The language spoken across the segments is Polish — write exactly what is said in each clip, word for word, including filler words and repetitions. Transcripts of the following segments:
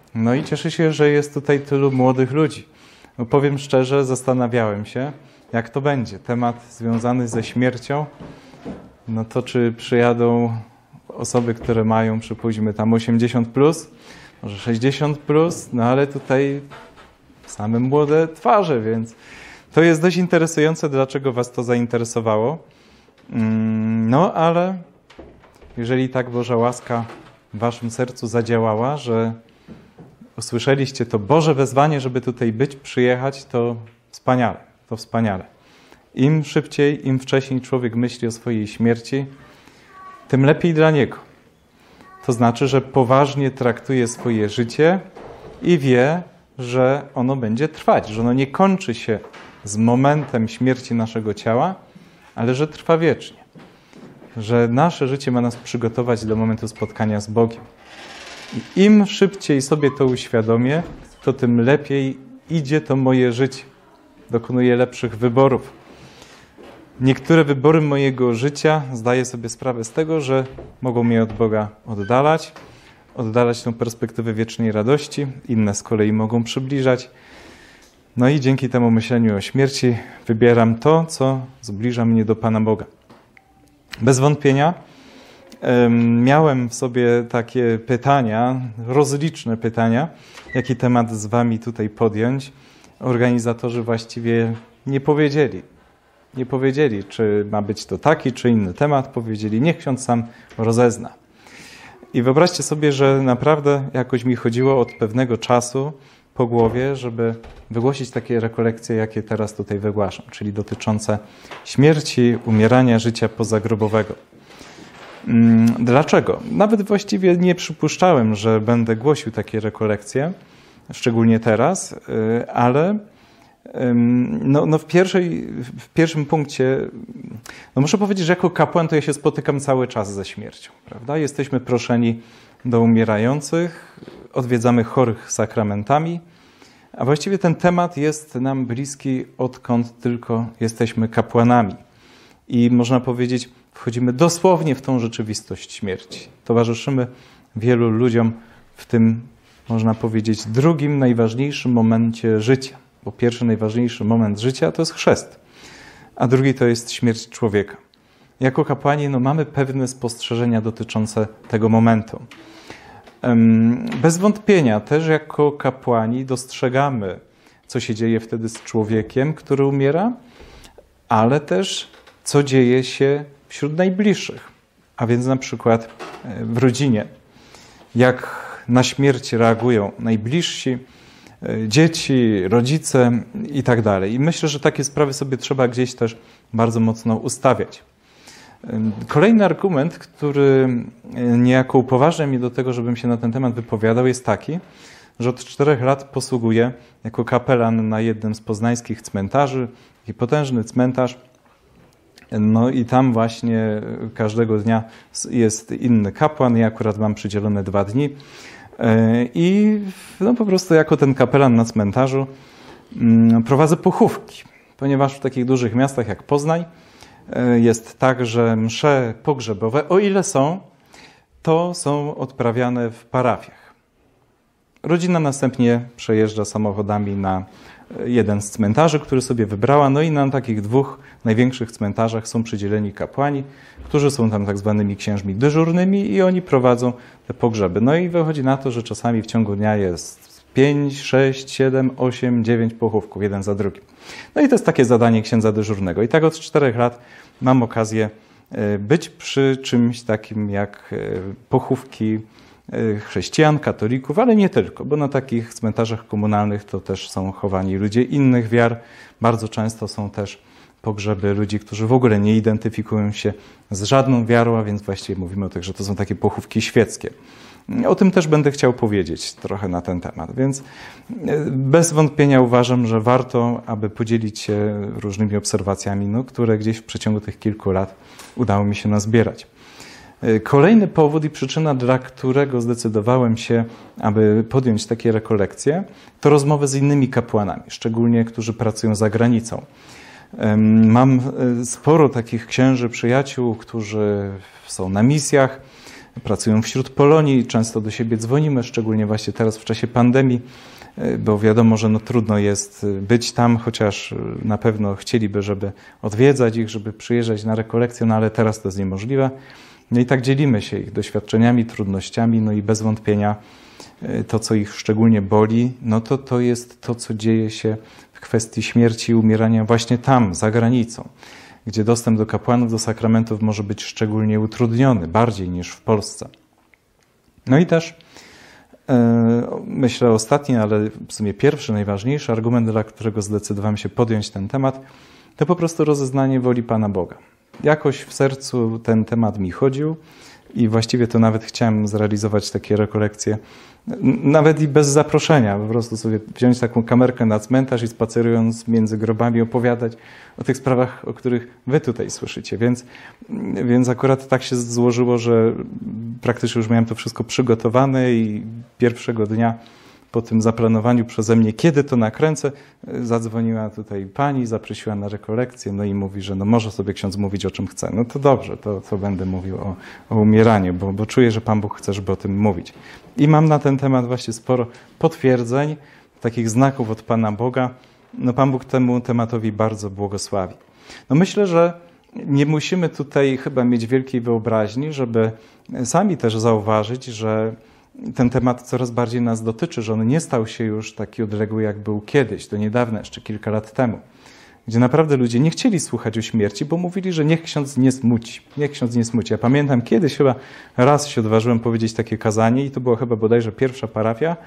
No i cieszę się, że jest tutaj tylu młodych ludzi. No powiem szczerze, zastanawiałem się, jak to będzie. Temat związany ze śmiercią, no to czy przyjadą osoby, które mają, przypuśćmy, tam osiemdziesiąt plus, może sześćdziesiąt plus, no ale tutaj same młode twarze, więc to jest dość interesujące, dlaczego was to zainteresowało. No ale jeżeli tak Boża łaska w waszym sercu zadziałała, że usłyszeliście to Boże wezwanie, żeby tutaj być, przyjechać, to wspaniale, to wspaniale. Im szybciej, im wcześniej człowiek myśli o swojej śmierci, tym lepiej dla niego. To znaczy, że poważnie traktuje swoje życie i wie, że ono będzie trwać, że ono nie kończy się z momentem śmierci naszego ciała, ale że trwa wiecznie. Że nasze życie ma nas przygotować do momentu spotkania z Bogiem. I im szybciej sobie to uświadomię, to tym lepiej idzie to moje życie. Dokonuję lepszych wyborów. Niektóre wybory mojego życia zdaję sobie sprawę z tego, że mogą mnie od Boga oddalać, oddalać tą perspektywę wiecznej radości, inne z kolei mogą przybliżać. No i dzięki temu myśleniu o śmierci wybieram to, co zbliża mnie do Pana Boga. Bez wątpienia um, miałem w sobie takie pytania, rozliczne pytania, jaki temat z wami tutaj podjąć. Organizatorzy właściwie nie powiedzieli. Nie powiedzieli, czy ma być to taki, czy inny temat. Powiedzieli, niech ksiądz sam rozezna. I wyobraźcie sobie, że naprawdę jakoś mi chodziło od pewnego czasu po głowie, żeby wygłosić takie rekolekcje, jakie teraz tutaj wygłaszam, czyli dotyczące śmierci, umierania, życia pozagrobowego. Dlaczego? Nawet właściwie nie przypuszczałem, że będę głosił takie rekolekcje, szczególnie teraz, ale no, no w, pierwszej, w pierwszym punkcie, no muszę powiedzieć, że jako kapłan to ja się spotykam cały czas ze śmiercią, prawda? Jesteśmy proszeni do umierających, odwiedzamy chorych sakramentami, a właściwie ten temat jest nam bliski, odkąd tylko jesteśmy kapłanami. I można powiedzieć, wchodzimy dosłownie w tą rzeczywistość śmierci. Towarzyszymy wielu ludziom w tym, można powiedzieć, drugim najważniejszym momencie życia. Bo pierwszy najważniejszy moment życia to jest chrzest, a drugi to jest śmierć człowieka. Jako kapłani no, mamy pewne spostrzeżenia dotyczące tego momentu. Bez wątpienia też jako kapłani dostrzegamy, co się dzieje wtedy z człowiekiem, który umiera, ale też co dzieje się wśród najbliższych, a więc na przykład w rodzinie. Jak na śmierć reagują najbliżsi, dzieci, rodzice i tak dalej. I myślę, że takie sprawy sobie trzeba gdzieś też bardzo mocno ustawiać. Kolejny argument, który niejako upoważnia mnie do tego, żebym się na ten temat wypowiadał, jest taki, że od czterech lat posługuję jako kapelan na jednym z poznańskich cmentarzy, taki potężny cmentarz. No i tam właśnie każdego dnia jest inny kapłan. Ja akurat mam przydzielone dwa dni. I no po prostu jako ten kapelan na cmentarzu prowadzę pochówki, ponieważ w takich dużych miastach jak Poznań jest tak, że msze pogrzebowe, o ile są, to są odprawiane w parafiach. Rodzina następnie przejeżdża samochodami na jeden z cmentarzy, który sobie wybrała, no i na takich dwóch największych cmentarzach są przydzieleni kapłani, którzy są tam tak zwanymi księżmi dyżurnymi i oni prowadzą te pogrzeby. No i wychodzi na to, że czasami w ciągu dnia jest pięć, sześć, siedem, osiem, dziewięć pochówków, jeden za drugim. No i to jest takie zadanie księdza dyżurnego. I tak od czterech lat mam okazję być przy czymś takim jak pochówki chrześcijan, katolików, ale nie tylko, bo na takich cmentarzach komunalnych to też są chowani ludzie innych wiar. Bardzo często są też pogrzeby ludzi, którzy w ogóle nie identyfikują się z żadną wiarą, a więc właściwie mówimy o tych, że to są takie pochówki świeckie. O tym też będę chciał powiedzieć trochę na ten temat, więc bez wątpienia uważam, że warto, aby podzielić się różnymi obserwacjami, no, które gdzieś w przeciągu tych kilku lat udało mi się nazbierać. Kolejny powód i przyczyna, dla którego zdecydowałem się, aby podjąć takie rekolekcje, to rozmowy z innymi kapłanami, szczególnie którzy pracują za granicą. Mam sporo takich księży, przyjaciół, którzy są na misjach pracują wśród Polonii, często do siebie dzwonimy, szczególnie właśnie teraz w czasie pandemii, bo wiadomo, że no trudno jest być tam, chociaż na pewno chcieliby, żeby odwiedzać ich, żeby przyjeżdżać na rekolekcje, no ale teraz to jest niemożliwe. No i tak dzielimy się ich doświadczeniami, trudnościami, no i bez wątpienia to, co ich szczególnie boli, no to to jest to, co dzieje się w kwestii śmierci i umierania właśnie tam, za granicą, gdzie dostęp do kapłanów, do sakramentów może być szczególnie utrudniony, bardziej niż w Polsce. No i też myślę ostatni, ale w sumie pierwszy, najważniejszy argument, dla którego zdecydowałem się podjąć ten temat, to po prostu rozeznanie woli Pana Boga. Jakoś w sercu ten temat mi chodził i właściwie to nawet chciałem zrealizować takie rekolekcje, nawet i bez zaproszenia, po prostu sobie wziąć taką kamerkę na cmentarz i spacerując między grobami opowiadać o tych sprawach, o których wy tutaj słyszycie. Więc, więc akurat tak się złożyło, że praktycznie już miałem to wszystko przygotowane i pierwszego dnia po tym zaplanowaniu przeze mnie, kiedy to nakręcę, zadzwoniła tutaj pani, zaprosiła na rekolekcję, no i mówi, że no może sobie ksiądz mówić o czym chce. No to dobrze, to, to będę mówił o, o umieraniu, bo, bo czuję, że Pan Bóg chce, żeby o tym mówić. I mam na ten temat właśnie sporo potwierdzeń, takich znaków od Pana Boga. No Pan Bóg temu tematowi bardzo błogosławi. No myślę, że nie musimy tutaj chyba mieć wielkiej wyobraźni, żeby sami też zauważyć, że ten temat coraz bardziej nas dotyczy, że on nie stał się już taki odległy, jak był kiedyś, do niedawna, jeszcze kilka lat temu, gdzie naprawdę ludzie nie chcieli słuchać o śmierci, bo mówili, że niech ksiądz nie smuci, niech ksiądz nie smuci. Ja pamiętam kiedyś chyba raz się odważyłem powiedzieć takie kazanie i to była chyba bodajże pierwsza parafia,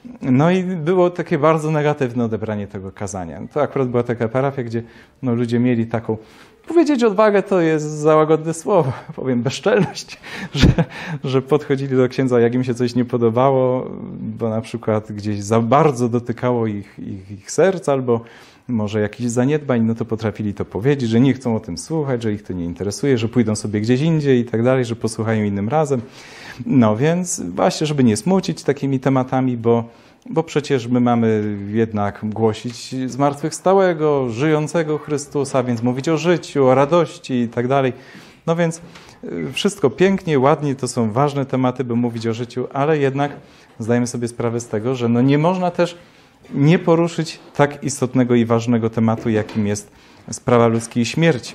no i było takie bardzo negatywne odebranie tego kazania. To akurat była taka parafia, gdzie no, ludzie mieli taką, powiedzieć odwagę to jest za łagodne słowo, powiem bezczelność, że, że podchodzili do księdza, jak im się coś nie podobało, bo na przykład gdzieś za bardzo dotykało ich, ich, ich serc albo może jakichś zaniedbań, no to potrafili to powiedzieć, że nie chcą o tym słuchać, że ich to nie interesuje, że pójdą sobie gdzieś indziej i tak dalej, że posłuchają innym razem. No więc właśnie, żeby nie smucić takimi tematami, bo, bo przecież my mamy jednak głosić zmartwychwstałego, żyjącego Chrystusa, więc mówić o życiu, o radości i tak dalej. No więc wszystko pięknie, ładnie, to są ważne tematy, by mówić o życiu, ale jednak zdajemy sobie sprawę z tego, że no nie można też nie poruszyć tak istotnego i ważnego tematu, jakim jest sprawa ludzkiej śmierci.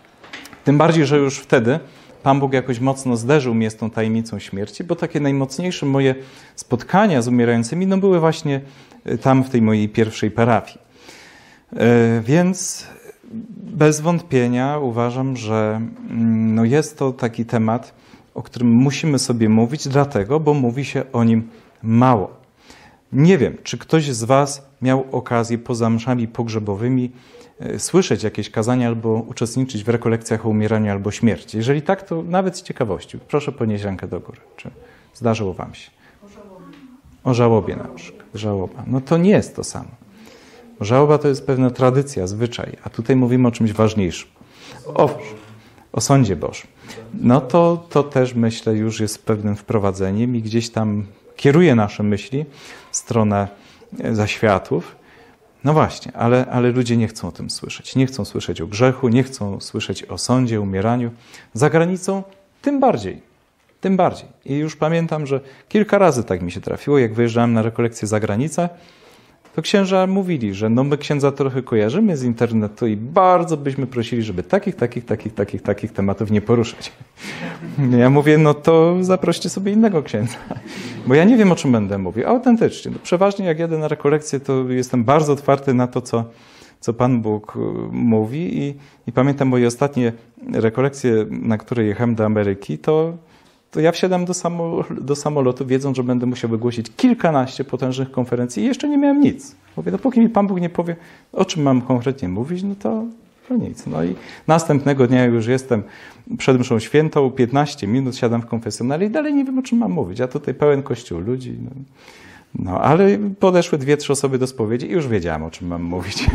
Tym bardziej, że już wtedy Pan Bóg jakoś mocno zderzył mnie z tą tajemnicą śmierci, bo takie najmocniejsze moje spotkania z umierającymi no były właśnie tam, w tej mojej pierwszej parafii. Więc bez wątpienia uważam, że no jest to taki temat, o którym musimy sobie mówić, dlatego, bo mówi się o nim mało. Nie wiem, czy ktoś z was miał okazję poza mszami pogrzebowymi słyszeć jakieś kazania albo uczestniczyć w rekolekcjach o umieraniu albo śmierci. Jeżeli tak, to nawet z ciekawości. Proszę podnieść rękę do góry. Czy zdarzyło wam się? O żałobie. O żałobie na przykład. Żałoba. No to nie jest to samo. Żałoba to jest pewna tradycja, zwyczaj, a tutaj mówimy o czymś ważniejszym. O, o sądzie Bożym. No to, to też myślę już jest pewnym wprowadzeniem i gdzieś tam kieruje nasze myśli w stronę zaświatów. No właśnie, ale, ale ludzie nie chcą o tym słyszeć. Nie chcą słyszeć o grzechu, nie chcą słyszeć o sądzie, umieraniu. Za granicą tym bardziej. Tym bardziej. I już pamiętam, że kilka razy tak mi się trafiło, jak wyjeżdżałem na rekolekcję za granicę, to księża mówili, że no my księdza trochę kojarzymy z internetu i bardzo byśmy prosili, żeby takich, takich, takich, takich, takich tematów nie poruszać. Ja mówię, no to zaproście sobie innego księdza, bo ja nie wiem, o czym będę mówił. Autentycznie. No przeważnie jak jadę na rekolekcję, to jestem bardzo otwarty na to, co, co Pan Bóg mówi i, i pamiętam moje ostatnie rekolekcje, na które jechałem do Ameryki, to to ja wsiadam do, samo, do samolotu, wiedząc, że będę musiał wygłosić kilkanaście potężnych konferencji i jeszcze nie miałem nic. Mówię, dopóki mi Pan Bóg nie powie, o czym mam konkretnie mówić, no to, to nic. No i następnego dnia już jestem przed mszą świętą, piętnaście minut siadam w konfesjonale i dalej nie wiem, o czym mam mówić. A tutaj pełen kościół ludzi. No, no ale podeszły dwie, trzy osoby do spowiedzi i już wiedziałem, o czym mam mówić.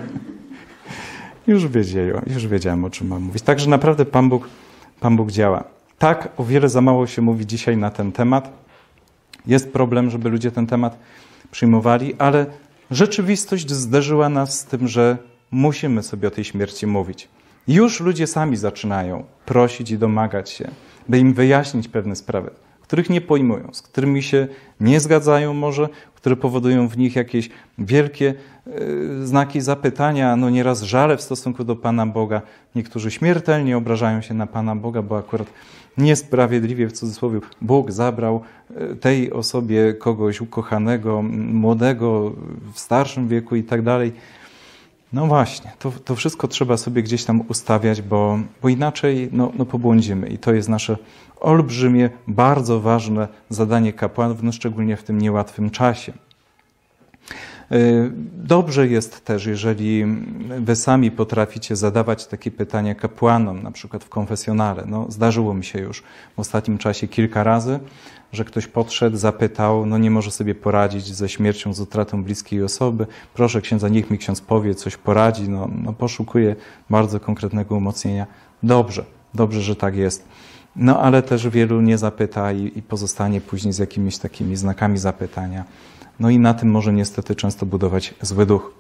już, wiedziałem, już wiedziałem, o czym mam mówić. Także naprawdę Pan Bóg, Pan Bóg działa. Tak, o wiele za mało się mówi dzisiaj na ten temat. Jest problem, żeby ludzie ten temat przyjmowali, ale rzeczywistość zderzyła nas z tym, że musimy sobie o tej śmierci mówić. Już ludzie sami zaczynają prosić i domagać się, by im wyjaśnić pewne sprawy, których nie pojmują, z którymi się nie zgadzają może, które powodują w nich jakieś wielkie y, znaki zapytania, no nieraz żale w stosunku do Pana Boga. Niektórzy śmiertelnie obrażają się na Pana Boga, bo akurat niesprawiedliwie, w cudzysłowie, Bóg zabrał tej osobie kogoś ukochanego, młodego, w starszym wieku i tak dalej. No właśnie, to, to wszystko trzeba sobie gdzieś tam ustawiać, bo, bo inaczej no, no pobłądzimy. I to jest nasze olbrzymie, bardzo ważne zadanie kapłanów, no szczególnie w tym niełatwym czasie. Dobrze jest też, jeżeli wy sami potraficie zadawać takie pytania kapłanom, na przykład w konfesjonale. No, zdarzyło mi się już w ostatnim czasie kilka razy, że ktoś podszedł, zapytał, no nie może sobie poradzić ze śmiercią, z utratą bliskiej osoby. Proszę księdza, niech mi ksiądz powie, coś poradzi. No, no poszukuje bardzo konkretnego umocnienia. Dobrze, dobrze, że tak jest. No ale też wielu nie zapyta i, i pozostanie później z jakimiś takimi znakami zapytania. No i na tym może niestety często budować zły duch.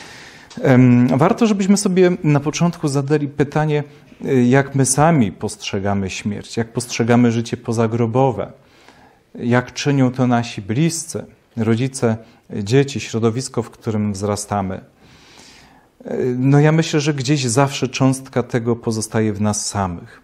Warto, żebyśmy sobie na początku zadali pytanie, jak my sami postrzegamy śmierć, jak postrzegamy życie pozagrobowe, jak czynią to nasi bliscy, rodzice, dzieci, środowisko, w którym wzrastamy. No ja myślę, że gdzieś zawsze cząstka tego pozostaje w nas samych.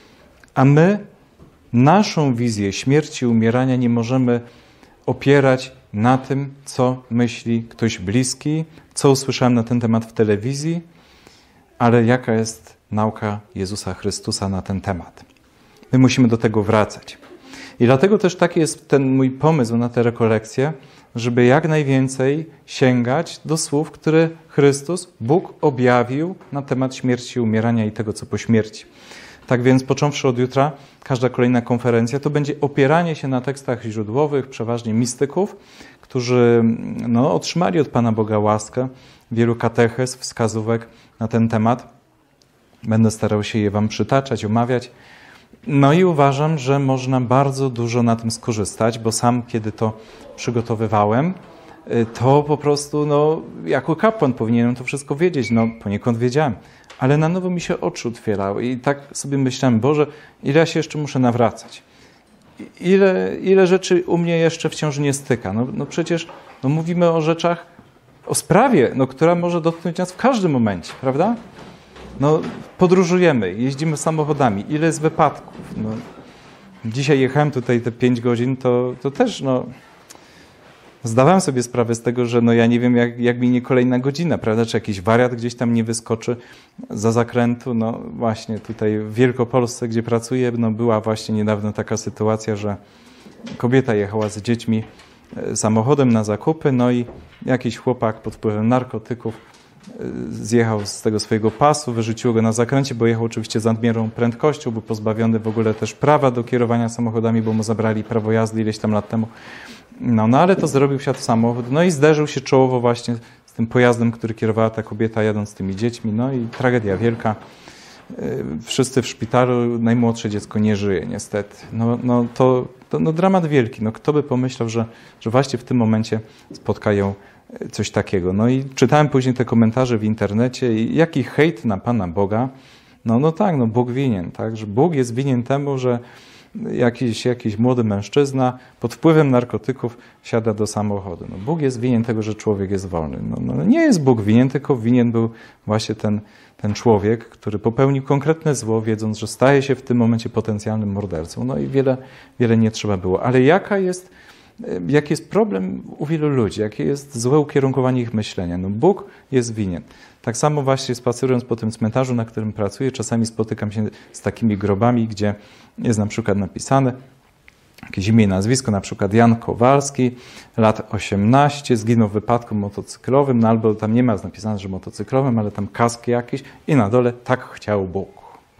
A my naszą wizję śmierci, umierania nie możemy opierać na tym, co myśli ktoś bliski, co usłyszałem na ten temat w telewizji, ale jaka jest nauka Jezusa Chrystusa na ten temat. My musimy do tego wracać. I dlatego też taki jest ten mój pomysł na tę rekolekcję, żeby jak najwięcej sięgać do słów, które Chrystus, Bóg objawił na temat śmierci, umierania i tego, co po śmierci. Tak więc począwszy od jutra, każda kolejna konferencja to będzie opieranie się na tekstach źródłowych, przeważnie mistyków, którzy no, otrzymali od Pana Boga łaskę, wielu katechez, wskazówek na ten temat. Będę starał się je wam przytaczać, omawiać. No i uważam, że można bardzo dużo na tym skorzystać, bo sam, kiedy to przygotowywałem, to po prostu, no, jako kapłan powinienem to wszystko wiedzieć. No, poniekąd wiedziałem. Ale na nowo mi się oczy otwierały i tak sobie myślałem, Boże, ile ja się jeszcze muszę nawracać? Ile, ile rzeczy u mnie jeszcze wciąż nie styka? No, no przecież no mówimy o rzeczach, o sprawie, no, która może dotknąć nas w każdym momencie, prawda? No, podróżujemy, jeździmy samochodami, ile jest wypadków? No, dzisiaj jechałem tutaj te pięć godzin, to, to też no, zdawałem sobie sprawę z tego, że no, ja nie wiem, jak, jak minie kolejna godzina, prawda? Czy jakiś wariat gdzieś tam nie wyskoczy za zakrętu. No właśnie tutaj w Wielkopolsce, gdzie pracuję, no, była właśnie niedawno taka sytuacja, że kobieta jechała z dziećmi samochodem na zakupy, no i jakiś chłopak pod wpływem narkotyków zjechał z tego swojego pasu, wyrzuciło go na zakręcie, bo jechał oczywiście z nadmierną prędkością, był pozbawiony w ogóle też prawa do kierowania samochodami, bo mu zabrali prawo jazdy ileś tam lat temu. No, no ale to zrobił, wsiadł w samochód, no i zderzył się czołowo właśnie z tym pojazdem, który kierowała ta kobieta jadąc z tymi dziećmi, no i tragedia wielka. Wszyscy w szpitalu, najmłodsze dziecko nie żyje niestety. No, no to, to no, dramat wielki. No, kto by pomyślał, że, że właśnie w tym momencie spotkają coś takiego. No i czytałem później te komentarze w internecie i jaki hejt na Pana Boga. No, no tak, no Bóg winien, tak, że Bóg jest winien temu, że jakiś, jakiś młody mężczyzna pod wpływem narkotyków siada do samochodu. No, Bóg jest winien tego, że człowiek jest wolny. No, no, nie jest Bóg winien, tylko winien był właśnie ten, ten człowiek, który popełnił konkretne zło, wiedząc, że staje się w tym momencie potencjalnym mordercą. No i wiele, wiele nie trzeba było. Ale jaka jest, jaki jest problem u wielu ludzi? Jakie jest złe ukierunkowanie ich myślenia? No, Bóg jest winien. Tak samo właśnie spacerując po tym cmentarzu, na którym pracuję, czasami spotykam się z takimi grobami, gdzie jest na przykład napisane jakieś imię i nazwisko, na przykład Jan Kowalski, lat osiemnaście, zginął w wypadku motocyklowym, no albo tam nie ma napisane, że motocyklowym, ale tam kask jakiś i na dole tak chciał Bóg.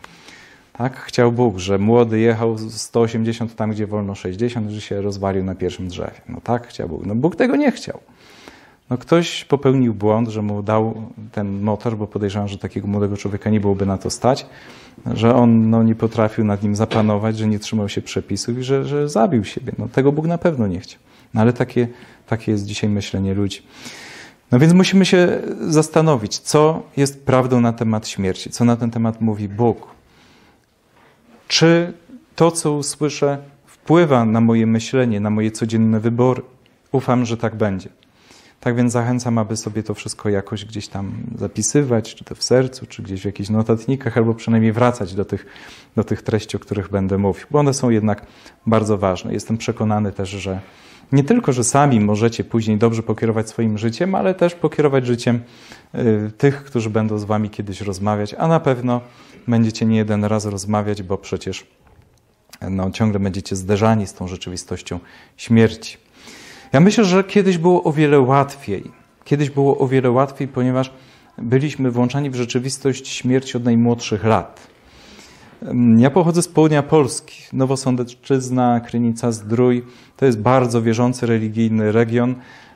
Tak chciał Bóg, że młody jechał sto osiemdziesiąt tam, gdzie wolno sześćdziesiąt, że się rozwalił na pierwszym drzewie. No tak chciał Bóg. No Bóg tego nie chciał. No ktoś popełnił błąd, że mu dał ten motor, bo podejrzewam, że takiego młodego człowieka nie byłoby na to stać, że on no, nie potrafił nad nim zapanować, że nie trzymał się przepisów i że, że zabił siebie. No tego Bóg na pewno nie chciał. No ale takie, takie jest dzisiaj myślenie ludzi. No więc musimy się zastanowić, co jest prawdą na temat śmierci, co na ten temat mówi Bóg. Czy to, co usłyszę, wpływa na moje myślenie, na moje codzienne wybory? Ufam, że tak będzie. Tak więc zachęcam, aby sobie to wszystko jakoś gdzieś tam zapisywać, czy to w sercu, czy gdzieś w jakichś notatnikach, albo przynajmniej wracać do tych, do tych treści, o których będę mówił, bo one są jednak bardzo ważne. Jestem przekonany też, że nie tylko, że sami możecie później dobrze pokierować swoim życiem, ale też pokierować życiem y, tych, którzy będą z wami kiedyś rozmawiać, a na pewno będziecie nie jeden raz rozmawiać, bo przecież no, ciągle będziecie zderzani z tą rzeczywistością śmierci. Ja myślę, że kiedyś było o wiele łatwiej. Kiedyś było o wiele łatwiej, ponieważ byliśmy włączani w rzeczywistość śmierci od najmłodszych lat. Ja pochodzę z południa Polski, Nowosądecczyzna, Krynica-Zdrój. To jest bardzo wierzący, religijny region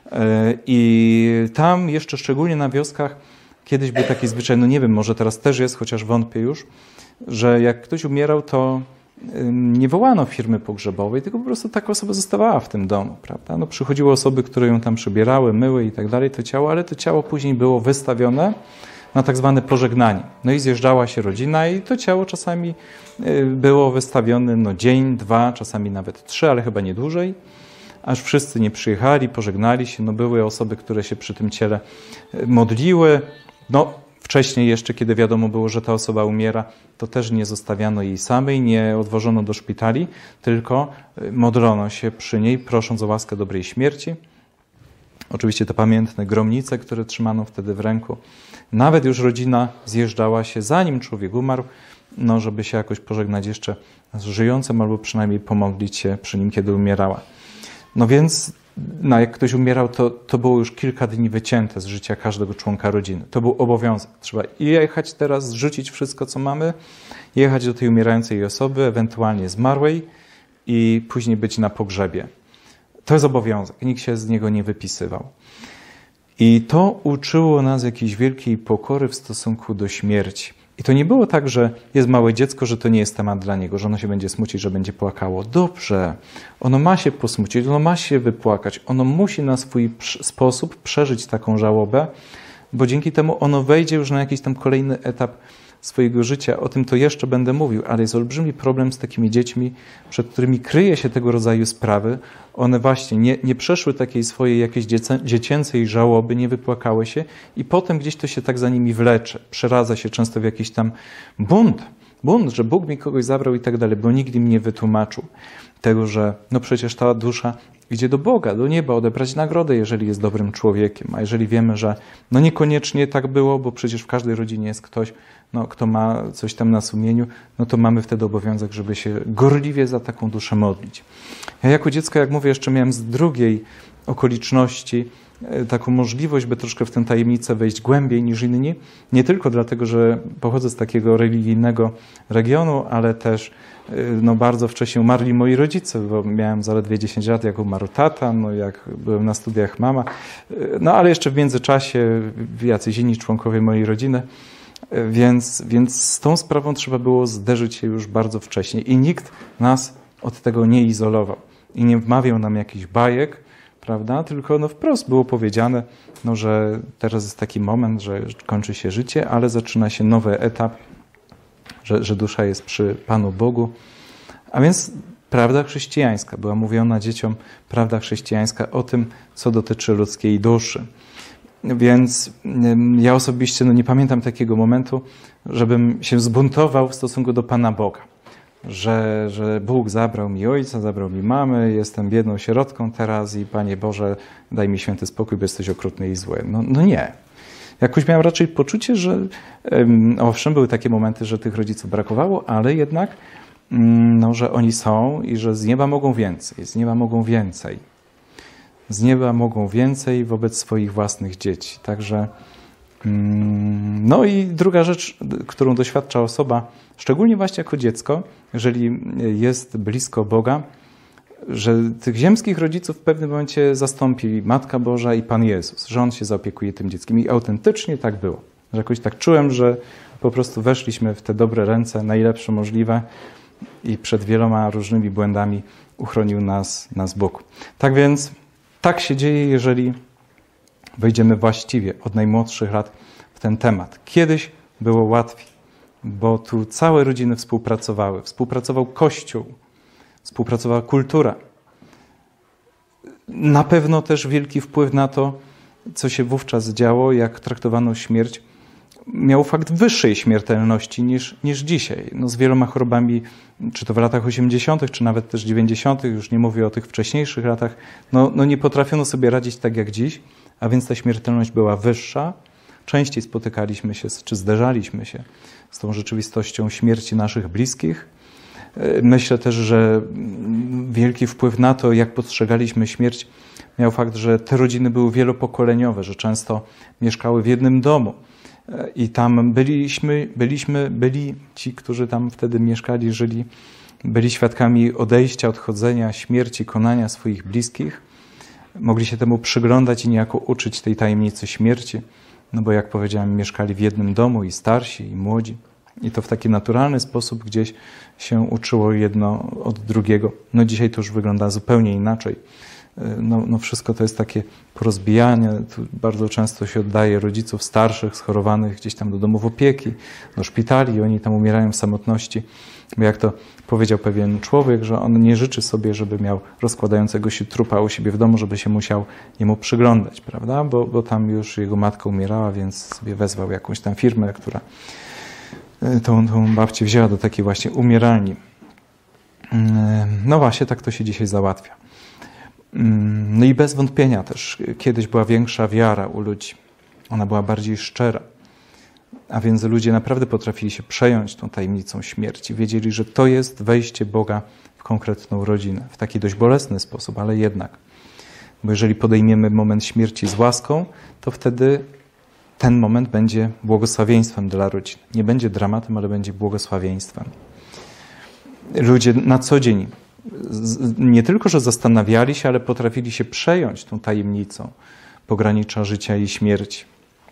i tam jeszcze szczególnie na wioskach kiedyś był taki zwyczaj, no nie wiem, może teraz też jest, chociaż wątpię już, że jak ktoś umierał, to nie wołano firmy pogrzebowej, tylko po prostu taka osoba zostawała w tym domu, prawda? No, przychodziły osoby, które ją tam przybierały, myły i tak dalej, to ciało, ale to ciało później było wystawione na tak zwane pożegnanie. No i zjeżdżała się rodzina i to ciało czasami było wystawione no dzień, dwa, czasami nawet trzy, ale chyba nie dłużej, aż wszyscy nie przyjechali, pożegnali się. No były osoby, które się przy tym ciele modliły. No wcześniej jeszcze, kiedy wiadomo było, że ta osoba umiera, to też nie zostawiano jej samej, nie odwożono do szpitali, tylko modlono się przy niej, prosząc o łaskę dobrej śmierci. Oczywiście te pamiętne gromnice, które trzymano wtedy w ręku. Nawet już rodzina zjeżdżała się, zanim człowiek umarł, no żeby się jakoś pożegnać jeszcze z żyjącym, albo przynajmniej pomodlić się przy nim, kiedy umierała. No więc no jak ktoś umierał, to, to było już kilka dni wycięte z życia każdego członka rodziny. To był obowiązek. Trzeba jechać teraz, zrzucić wszystko, co mamy, jechać do tej umierającej osoby, ewentualnie zmarłej i później być na pogrzebie. To jest obowiązek. Nikt się z niego nie wypisywał. I to uczyło nas jakiejś wielkiej pokory w stosunku do śmierci. I to nie było tak, że jest małe dziecko, że to nie jest temat dla niego, że ono się będzie smucić, że będzie płakało. Dobrze, ono ma się posmucić, ono ma się wypłakać, ono musi na swój sposób przeżyć taką żałobę, bo dzięki temu ono wejdzie już na jakiś tam kolejny etap swojego życia. O tym to jeszcze będę mówił, ale jest olbrzymi problem z takimi dziećmi, przed którymi kryje się tego rodzaju sprawy. One właśnie nie, nie przeszły takiej swojej jakiejś dziecięcej żałoby, nie wypłakały się i potem gdzieś to się tak za nimi wlecze. Przeradza się często w jakiś tam bunt. Bunt, że Bóg mi kogoś zabrał i tak dalej, bo nikt im nie wytłumaczył tego, że no przecież ta dusza idzie do Boga, do nieba, odebrać nagrodę, jeżeli jest dobrym człowiekiem. A jeżeli wiemy, że no niekoniecznie tak było, bo przecież w każdej rodzinie jest ktoś, no, kto ma coś tam na sumieniu, no to mamy wtedy obowiązek, żeby się gorliwie za taką duszę modlić. Ja jako dziecko, jak mówię, jeszcze miałem z drugiej okoliczności taką możliwość, by troszkę w tę tajemnicę wejść głębiej niż inni. Nie tylko dlatego, że pochodzę z takiego religijnego regionu, ale też no, bardzo wcześnie umarli moi rodzice, bo miałem zaledwie dziesięć lat, jak umarł tata, no, jak byłem na studiach mama. No ale jeszcze w międzyczasie jacyś inni członkowie mojej rodziny. Więc, więc z tą sprawą trzeba było zderzyć się już bardzo wcześnie. I nikt nas od tego nie izolował. I nie wmawiał nam jakichś bajek, prawda? Tylko no wprost było powiedziane, no, że teraz jest taki moment, że kończy się życie, ale zaczyna się nowy etap, że, że dusza jest przy Panu Bogu. A więc prawda chrześcijańska. Była mówiona dzieciom prawda chrześcijańska o tym, co dotyczy ludzkiej duszy. Więc ja osobiście no, nie pamiętam takiego momentu, żebym się zbuntował w stosunku do Pana Boga. Że, że Bóg zabrał mi ojca, zabrał mi mamę, jestem biedną sierotką teraz i Panie Boże, daj mi święty spokój, bo jesteś okrutny i zły. No, no nie. Jakoś miałem raczej poczucie, że um, owszem, były takie momenty, że tych rodziców brakowało, ale jednak, um, no, że oni są i że z nieba mogą więcej, z nieba mogą więcej. Z nieba mogą więcej wobec swoich własnych dzieci. Także um, no i druga rzecz, którą doświadcza osoba, szczególnie właśnie jako dziecko, jeżeli jest blisko Boga, że tych ziemskich rodziców w pewnym momencie zastąpi Matka Boża i Pan Jezus, że On się zaopiekuje tym dzieckiem. I autentycznie tak było. Że jakoś tak czułem, że po prostu weszliśmy w te dobre ręce, najlepsze możliwe i przed wieloma różnymi błędami uchronił nas, nas Bóg. Tak więc tak się dzieje, jeżeli wejdziemy właściwie od najmłodszych lat w ten temat. Kiedyś było łatwiej, bo tu całe rodziny współpracowały. Współpracował Kościół, współpracowała kultura. Na pewno też wielki wpływ na to, co się wówczas działo, jak traktowano śmierć, miał fakt wyższej śmiertelności niż, niż dzisiaj. No z wieloma chorobami, czy to w latach osiemdziesiątych, czy nawet też dziewięćdziesiątych, już nie mówię o tych wcześniejszych latach, no, no nie potrafiono sobie radzić tak jak dziś, a więc ta śmiertelność była wyższa. Częściej spotykaliśmy się, czy zderzaliśmy się z tą rzeczywistością śmierci naszych bliskich. Myślę też, że wielki wpływ na to, jak postrzegaliśmy śmierć, miał fakt, że te rodziny były wielopokoleniowe, że często mieszkały w jednym domu. I tam byliśmy, byliśmy, byli ci, którzy tam wtedy mieszkali, żyli, byli świadkami odejścia, odchodzenia, śmierci, konania swoich bliskich. Mogli się temu przyglądać i niejako uczyć tej tajemnicy śmierci, no bo jak powiedziałem, mieszkali w jednym domu i starsi, i młodzi. I to w taki naturalny sposób gdzieś się uczyło jedno od drugiego. No dzisiaj to już wygląda zupełnie inaczej. No, no wszystko to jest takie porozbijanie. Tu bardzo często się oddaje rodziców starszych, schorowanych gdzieś tam do domów opieki, do szpitali i oni tam umierają w samotności. Bo jak to powiedział pewien człowiek, że on nie życzy sobie, żeby miał rozkładającego się trupa u siebie w domu, żeby się musiał jemu przyglądać, prawda? Bo, bo tam już jego matka umierała, więc sobie wezwał jakąś tam firmę, która tą, tą babcię wzięła do takiej właśnie umieralni. No właśnie, tak to się dzisiaj załatwia. No i bez wątpienia też kiedyś była większa wiara u ludzi. Ona była bardziej szczera. A więc ludzie naprawdę potrafili się przejąć tą tajemnicą śmierci. Wiedzieli, że to jest wejście Boga w konkretną rodzinę. W taki dość bolesny sposób, ale jednak. Bo jeżeli podejmiemy moment śmierci z łaską, to wtedy ten moment będzie błogosławieństwem dla rodzin. Nie będzie dramatem, ale będzie błogosławieństwem. Ludzie na co dzień nie tylko, że zastanawiali się, ale potrafili się przejąć tą tajemnicą pogranicza życia i śmierci.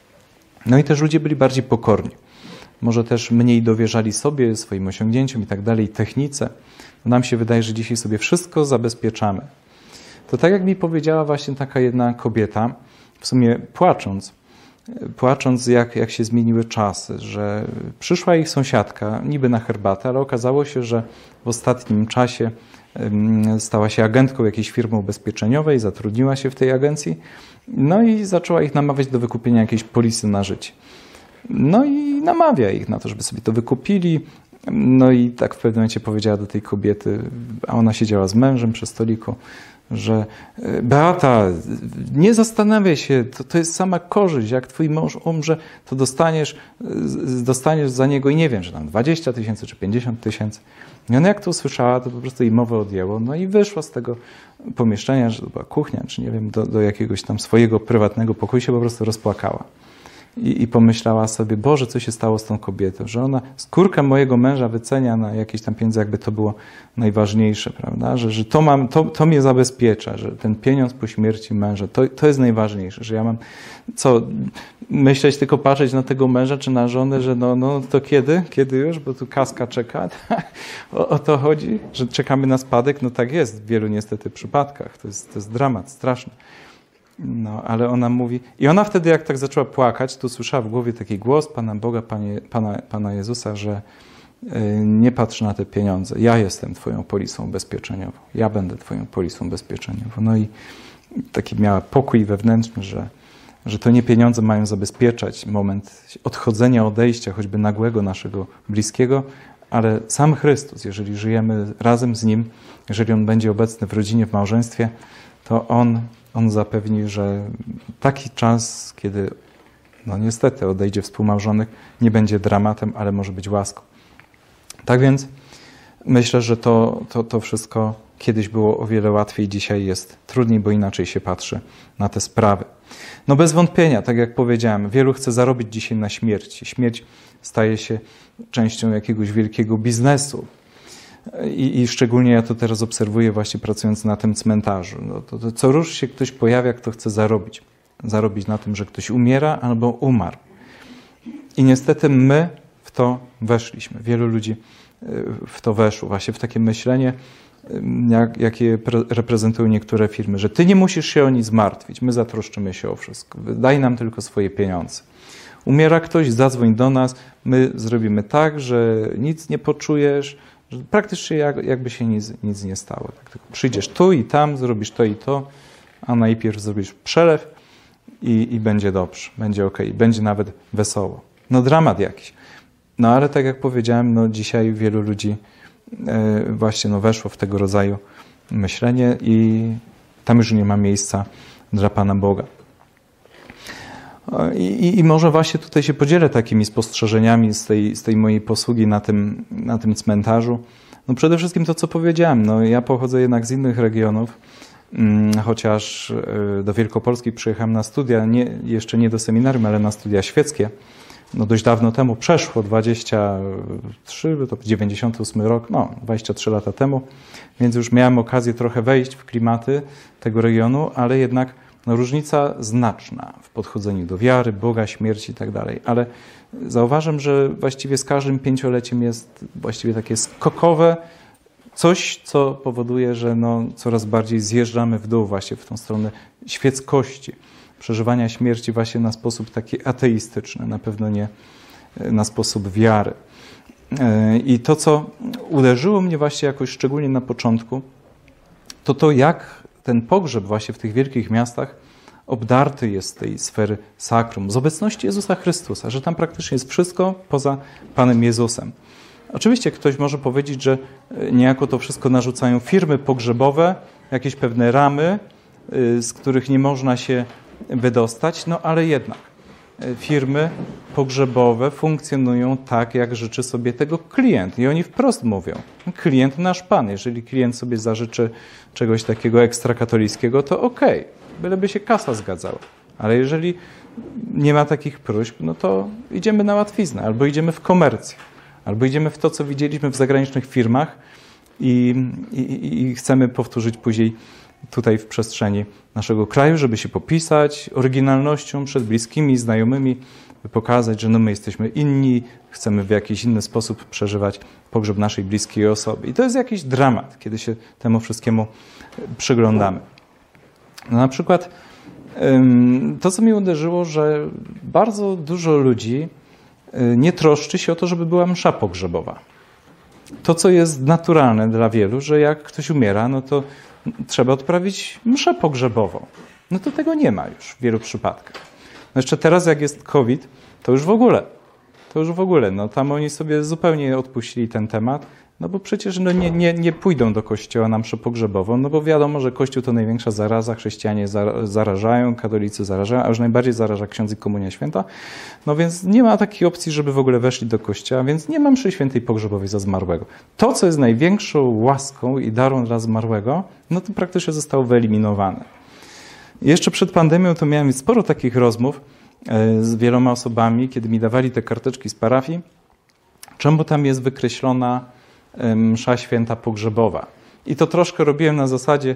No i też ludzie byli bardziej pokorni. Może też mniej dowierzali sobie, swoim osiągnięciom i tak dalej, technice. Nam się wydaje, że dzisiaj sobie wszystko zabezpieczamy. To tak jak mi powiedziała właśnie taka jedna kobieta, w sumie płacząc, płacząc jak, jak się zmieniły czasy, że przyszła ich sąsiadka niby na herbatę, ale okazało się, że w ostatnim czasie stała się agentką jakiejś firmy ubezpieczeniowej, zatrudniła się w tej agencji, no i zaczęła ich namawiać do wykupienia jakiejś polisy na życie. No i namawia ich na to, żeby sobie to wykupili. No i tak w pewnym momencie powiedziała do tej kobiety, a ona siedziała z mężem przy stoliku, że Beata, nie zastanawiaj się, to, to jest sama korzyść. Jak twój mąż umrze, to dostaniesz, dostaniesz za niego i nie wiem, że tam dwadzieścia tysięcy czy pięćdziesiąt tysięcy. I ona jak to usłyszała, to po prostu jej mowę odjęło. No i wyszła z tego pomieszczenia, że to była kuchnia, czy nie wiem, do, do jakiegoś tam swojego prywatnego pokoju, się po prostu rozpłakała. I, I pomyślała sobie, Boże, co się stało z tą kobietą, że ona skórkę mojego męża wycenia na jakieś tam pieniądze, jakby to było najważniejsze, prawda? Że, że to, mam, to, to mnie zabezpiecza, że ten pieniądz po śmierci męża, to, to jest najważniejsze, że ja mam co, myśleć tylko patrzeć na tego męża czy na żonę, że no, no to kiedy? Kiedy już? Bo tu kaska czeka. o, o to chodzi, że czekamy na spadek. No tak jest w wielu niestety przypadkach. To jest, to jest dramat straszny. No, ale ona mówi... I ona wtedy, jak tak zaczęła płakać, to słyszała w głowie taki głos Pana Boga, Panie, Pana, Pana Jezusa, że y, nie patrz na te pieniądze. Ja jestem Twoją polisą ubezpieczeniową. Ja będę Twoją polisą ubezpieczeniową. No i taki miała pokój wewnętrzny, że, że to nie pieniądze mają zabezpieczać moment odchodzenia, odejścia, choćby nagłego naszego bliskiego, ale sam Chrystus, jeżeli żyjemy razem z Nim, jeżeli On będzie obecny w rodzinie, w małżeństwie, to On On zapewni, że taki czas, kiedy no niestety odejdzie współmałżonek, nie będzie dramatem, ale może być łaską. Tak więc myślę, że to, to, to wszystko kiedyś było o wiele łatwiej, dzisiaj jest trudniej, bo inaczej się patrzy na te sprawy. No bez wątpienia, tak jak powiedziałem, wielu chce zarobić dzisiaj na śmierci. Śmierć staje się częścią jakiegoś wielkiego biznesu. I, I szczególnie ja to teraz obserwuję właśnie pracując na tym cmentarzu. No to, to co rusz się ktoś pojawia, kto chce zarobić. Zarobić na tym, że ktoś umiera albo umarł. I niestety my w to weszliśmy. Wielu ludzi w to weszło. Właśnie w takie myślenie, jak, jakie reprezentują niektóre firmy, że ty nie musisz się o nic martwić, my zatroszczymy się o wszystko, daj nam tylko swoje pieniądze. Umiera ktoś, zadzwoń do nas, my zrobimy tak, że nic nie poczujesz, że praktycznie jak, jakby się nic, nic nie stało. Tak, tylko przyjdziesz tu i tam, zrobisz to i to, a najpierw zrobisz przelew i, i będzie dobrze, będzie okej, będzie nawet wesoło. No dramat jakiś. No ale tak jak powiedziałem, no dzisiaj wielu ludzi e, właśnie no, weszło w tego rodzaju myślenie i tam już nie ma miejsca dla Pana Boga. I, I może właśnie tutaj się podzielę takimi spostrzeżeniami z tej, z tej mojej posługi na tym, na tym cmentarzu. No przede wszystkim to, co powiedziałem. No ja pochodzę jednak z innych regionów, chociaż do Wielkopolski przyjechałem na studia, nie, jeszcze nie do seminarium, ale na studia świeckie. No dość dawno temu, przeszło dwadzieścia trzy, to dziewięćdziesiąty ósmy rok, no dwadzieścia trzy lata temu, więc już miałem okazję trochę wejść w klimaty tego regionu, ale jednak no, różnica znaczna w podchodzeniu do wiary, Boga, śmierci i tak dalej. Ale zauważam, że właściwie z każdym pięcioleciem jest właściwie takie skokowe coś, co powoduje, że no, coraz bardziej zjeżdżamy w dół właśnie w tą stronę świeckości, przeżywania śmierci właśnie na sposób taki ateistyczny, na pewno nie na sposób wiary. I to, co uderzyło mnie właśnie jakoś szczególnie na początku, to to, jak ten pogrzeb właśnie w tych wielkich miastach obdarty jest z tej sfery sakrum, z obecności Jezusa Chrystusa, że tam praktycznie jest wszystko poza Panem Jezusem. Oczywiście ktoś może powiedzieć, że niejako to wszystko narzucają firmy pogrzebowe, jakieś pewne ramy, z których nie można się wydostać, no ale jednak firmy pogrzebowe funkcjonują tak, jak życzy sobie tego klient. I oni wprost mówią, klient nasz Pan. Jeżeli klient sobie zażyczy czegoś takiego ekstrakatolickiego, to okej, byleby się kasa zgadzała. Ale jeżeli nie ma takich próśb, no to idziemy na łatwiznę, albo idziemy w komercję, albo idziemy w to, co widzieliśmy w zagranicznych firmach i, i, i chcemy powtórzyć później tutaj w przestrzeni naszego kraju, żeby się popisać oryginalnością przed bliskimi, znajomymi, by pokazać, że no my jesteśmy inni, chcemy w jakiś inny sposób przeżywać pogrzeb naszej bliskiej osoby. I to jest jakiś dramat, kiedy się temu wszystkiemu przyglądamy. No na przykład to, co mi uderzyło, że bardzo dużo ludzi nie troszczy się o to, żeby była msza pogrzebowa. To, co jest naturalne dla wielu, że jak ktoś umiera, no to trzeba odprawić mszę pogrzebową. No to tego nie ma już w wielu przypadkach. No jeszcze teraz, jak jest COVID, to już w ogóle. To już w ogóle. No tam oni sobie zupełnie odpuścili ten temat, no bo przecież no nie, nie, nie pójdą do kościoła na mszę pogrzebową, no bo wiadomo, że Kościół to największa zaraza, chrześcijanie zarażają, katolicy zarażają, a już najbardziej zaraża ksiądz i komunia święta. No więc nie ma takiej opcji, żeby w ogóle weszli do kościoła, więc nie ma mszy świętej pogrzebowej za zmarłego. To, co jest największą łaską i darą dla zmarłego, no to praktycznie zostało wyeliminowane. Jeszcze przed pandemią to miałem sporo takich rozmów z wieloma osobami, kiedy mi dawali te karteczki z parafii, czemu tam jest wykreślona msza święta pogrzebowa. I to troszkę robiłem na zasadzie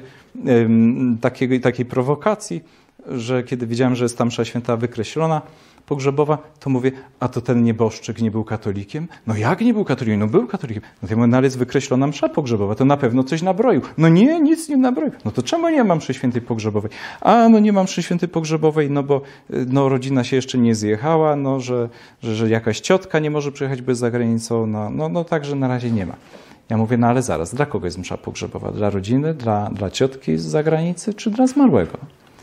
takiej, takiej prowokacji, że kiedy widziałem, że jest tam msza święta wykreślona pogrzebowa, to mówię, a to ten nieboszczyk nie był katolikiem? No jak nie był katolikiem? No był katolikiem. No to ja mówię, no ale jest wykreślona msza pogrzebowa, to na pewno coś nabroił. No nie, nic nie nabroił. No to czemu nie mam mszy świętej pogrzebowej? A no nie mam mszy świętej pogrzebowej, no bo no, rodzina się jeszcze nie zjechała, no że, że, że jakaś ciotka nie może przyjechać bez za granicą, no, no, no także na razie nie ma. Ja mówię, no ale zaraz, dla kogo jest msza pogrzebowa? Dla rodziny, dla, dla ciotki z zagranicy, czy dla zmarłego?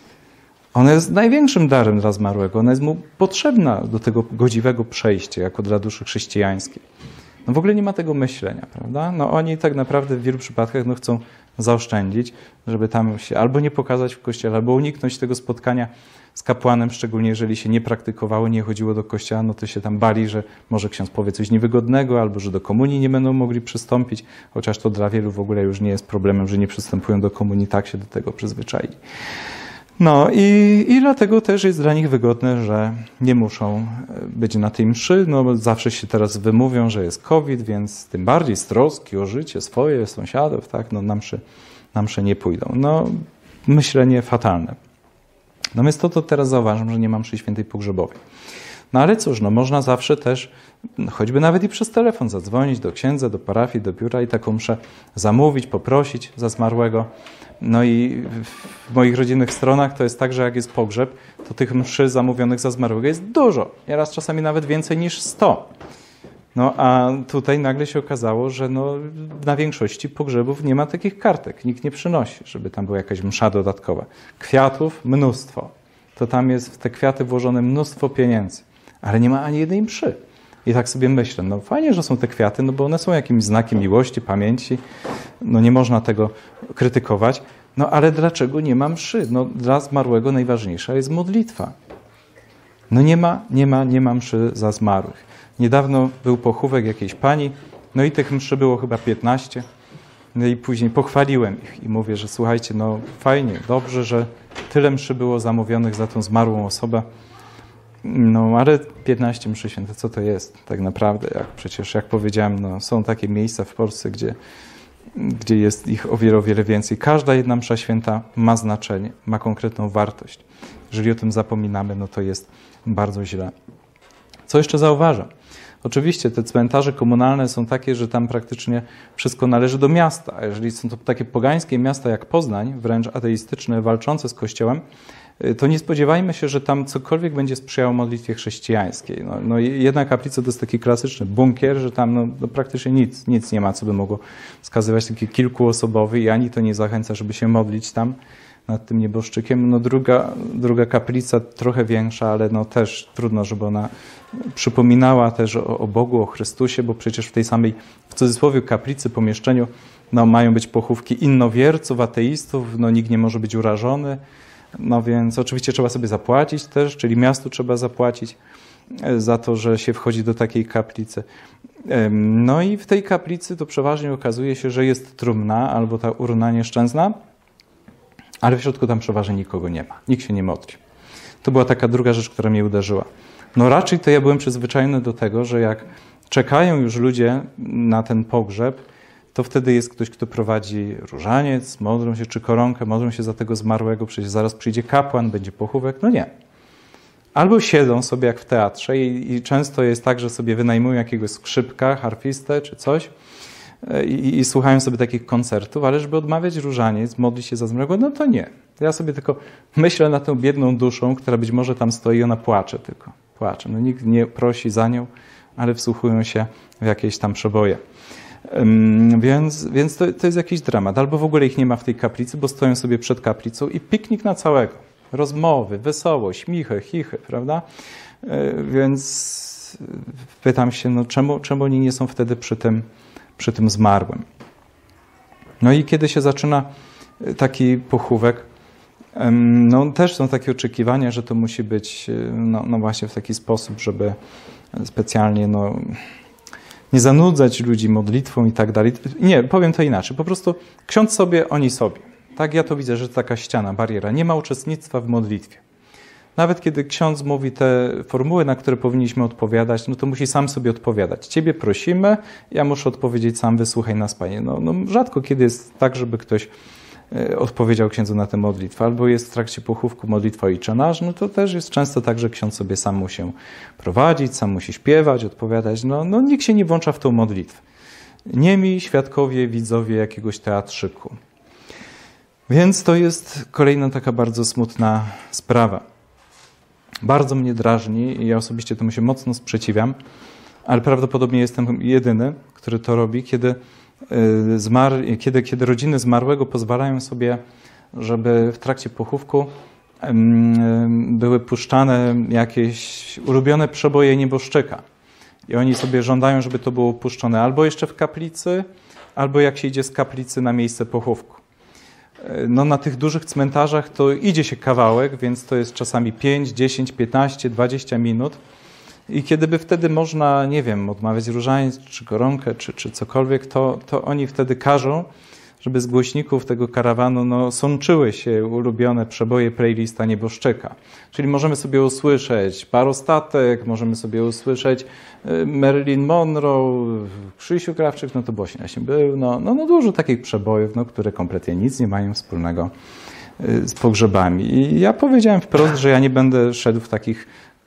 Ona jest największym darem dla zmarłego. Ona jest mu potrzebna do tego godziwego przejścia, jako dla duszy chrześcijańskiej. No w ogóle nie ma tego myślenia, prawda? No oni tak naprawdę w wielu przypadkach no, chcą zaoszczędzić, żeby tam się albo nie pokazać w kościele, albo uniknąć tego spotkania z kapłanem, szczególnie jeżeli się nie praktykowało, nie chodziło do kościoła, no to się tam bali, że może ksiądz powie coś niewygodnego, albo że do komunii nie będą mogli przystąpić, chociaż to dla wielu w ogóle już nie jest problemem, że nie przystępują do komunii, tak się do tego przyzwyczaili. No i, i dlatego też jest dla nich wygodne, że nie muszą być na tej mszy, no bo zawsze się teraz wymówią, że jest COVID, więc tym bardziej z troski o życie swoje, sąsiadów, tak, no na mszy, na mszy nie pójdą. No myślenie fatalne. Natomiast to, to teraz zauważam, że nie mam mszy świętej pogrzebowej. No ale cóż, no można zawsze też, choćby nawet i przez telefon zadzwonić do księdza, do parafii, do biura i taką mszę zamówić, poprosić za zmarłego. No i w moich rodzinnych stronach to jest tak, że jak jest pogrzeb, to tych mszy zamówionych za zmarłego jest dużo. Nieraz czasami nawet więcej niż sto. No a tutaj nagle się okazało, że no, na większości pogrzebów nie ma takich kartek. Nikt nie przynosi, żeby tam była jakaś msza dodatkowa. Kwiatów mnóstwo. To tam jest w te kwiaty włożone mnóstwo pieniędzy. Ale nie ma ani jednej mszy. I tak sobie myślę, no fajnie, że są te kwiaty, no bo one są jakimś znakiem miłości, pamięci. No nie można tego krytykować. No ale dlaczego nie ma mszy? No dla zmarłego najważniejsza jest modlitwa. No nie ma, nie ma, nie ma mszy za zmarłych. Niedawno był pochówek jakiejś pani, no i tych mszy było chyba piętnaście. No i później pochwaliłem ich i mówię, że słuchajcie, no fajnie, dobrze, że tyle mszy było zamówionych za tą zmarłą osobę. No ale piętnaście mszy święte, co to jest tak naprawdę? Jak przecież, jak powiedziałem, no, są takie miejsca w Polsce, gdzie, gdzie jest ich o wiele, o wiele więcej. Każda jedna msza święta ma znaczenie, ma konkretną wartość. Jeżeli o tym zapominamy, no to jest bardzo źle. Co jeszcze zauważam? Oczywiście te cmentarze komunalne są takie, że tam praktycznie wszystko należy do miasta. A jeżeli są to takie pogańskie miasta jak Poznań, wręcz ateistyczne, walczące z Kościołem, to nie spodziewajmy się, że tam cokolwiek będzie sprzyjało modlitwie chrześcijańskiej. No, no jedna kaplica to jest taki klasyczny bunkier, że tam no, no praktycznie nic, nic nie ma, co by mogło wskazywać, taki kilkuosobowy i ani to nie zachęca, żeby się modlić tam nad tym nieboszczykiem. No druga, druga kaplica trochę większa, ale no też trudno, żeby ona przypominała też o, o Bogu, o Chrystusie, bo przecież w tej samej, w cudzysłowie, kaplicy, pomieszczeniu no, mają być pochówki innowierców, ateistów, no nikt nie może być urażony. No więc oczywiście trzeba sobie zapłacić też, czyli miastu trzeba zapłacić za to, że się wchodzi do takiej kaplicy. No i w tej kaplicy to przeważnie okazuje się, że jest trumna albo ta urna nieszczęsna, ale w środku tam przeważnie nikogo nie ma. Nikt się nie modli. To była taka druga rzecz, która mnie uderzyła. No raczej to ja byłem przyzwyczajony do tego, że jak czekają już ludzie na ten pogrzeb, to wtedy jest ktoś, kto prowadzi różaniec, modlą się, czy koronkę, modlą się za tego zmarłego, przecież zaraz przyjdzie kapłan, będzie pochówek. No nie. Albo siedzą sobie jak w teatrze i, i często jest tak, że sobie wynajmują jakiegoś skrzypka, harfistę czy coś i, i słuchają sobie takich koncertów, ale żeby odmawiać różaniec, modlić się za zmarłego, no to nie. Ja sobie tylko myślę nad tą biedną duszą, która być może tam stoi i ona płacze tylko. Płacze. No nikt nie prosi za nią, ale wsłuchują się w jakieś tam przeboje. Um, więc więc to, to jest jakiś dramat. Albo w ogóle ich nie ma w tej kaplicy, bo stoją sobie przed kaplicą i piknik na całego. Rozmowy, wesołość, śmichy, chichy, prawda? Yy, więc pytam się, no czemu, czemu oni nie są wtedy przy tym, przy tym zmarłym? No i kiedy się zaczyna taki pochówek, um, no też są takie oczekiwania, że to musi być no, no właśnie w taki sposób, żeby specjalnie no, nie zanudzać ludzi modlitwą i tak dalej. Nie, powiem to inaczej. Po prostu ksiądz sobie, oni sobie. Tak, ja to widzę, że to taka ściana, bariera. Nie ma uczestnictwa w modlitwie. Nawet kiedy ksiądz mówi te formuły, na które powinniśmy odpowiadać, no to musi sam sobie odpowiadać. Ciebie prosimy, ja muszę odpowiedzieć sam, wysłuchaj nas, Panie. No, no rzadko kiedy jest tak, żeby ktoś odpowiedział księdzu na tę modlitwę. Albo jest w trakcie pochówku modlitwa Ojcze Nasz, no to też jest często tak, że ksiądz sobie sam musi prowadzić, sam musi śpiewać, odpowiadać. No, no nikt się nie włącza w tą modlitwę. Niemi świadkowie, widzowie jakiegoś teatrzyku. Więc to jest kolejna taka bardzo smutna sprawa. Bardzo mnie drażni i ja osobiście temu się mocno sprzeciwiam, ale prawdopodobnie jestem jedyny, który to robi, kiedy, zmar... kiedy, kiedy rodziny zmarłego pozwalają sobie, żeby w trakcie pochówku były puszczane jakieś ulubione przeboje nieboszczyka. I oni sobie żądają, żeby to było puszczone albo jeszcze w kaplicy, albo jak się idzie z kaplicy na miejsce pochówku. No na tych dużych cmentarzach to idzie się kawałek, więc to jest czasami pięć, dziesięć, piętnaście, dwadzieścia minut. I kiedy by wtedy można, nie wiem, odmawiać różaniec, czy koronkę, czy, czy cokolwiek, to, to oni wtedy każą, żeby z głośników tego karawanu no, sączyły się ulubione przeboje playlista nieboszczyka. Czyli możemy sobie usłyszeć Parostatek, możemy sobie usłyszeć Marilyn Monroe, Krzysiu Krawczyk, no to właśnie właśnie był, no, no, no dużo takich przebojów, no, które kompletnie nic nie mają wspólnego z pogrzebami. I ja powiedziałem wprost, że ja nie będę szedł w takich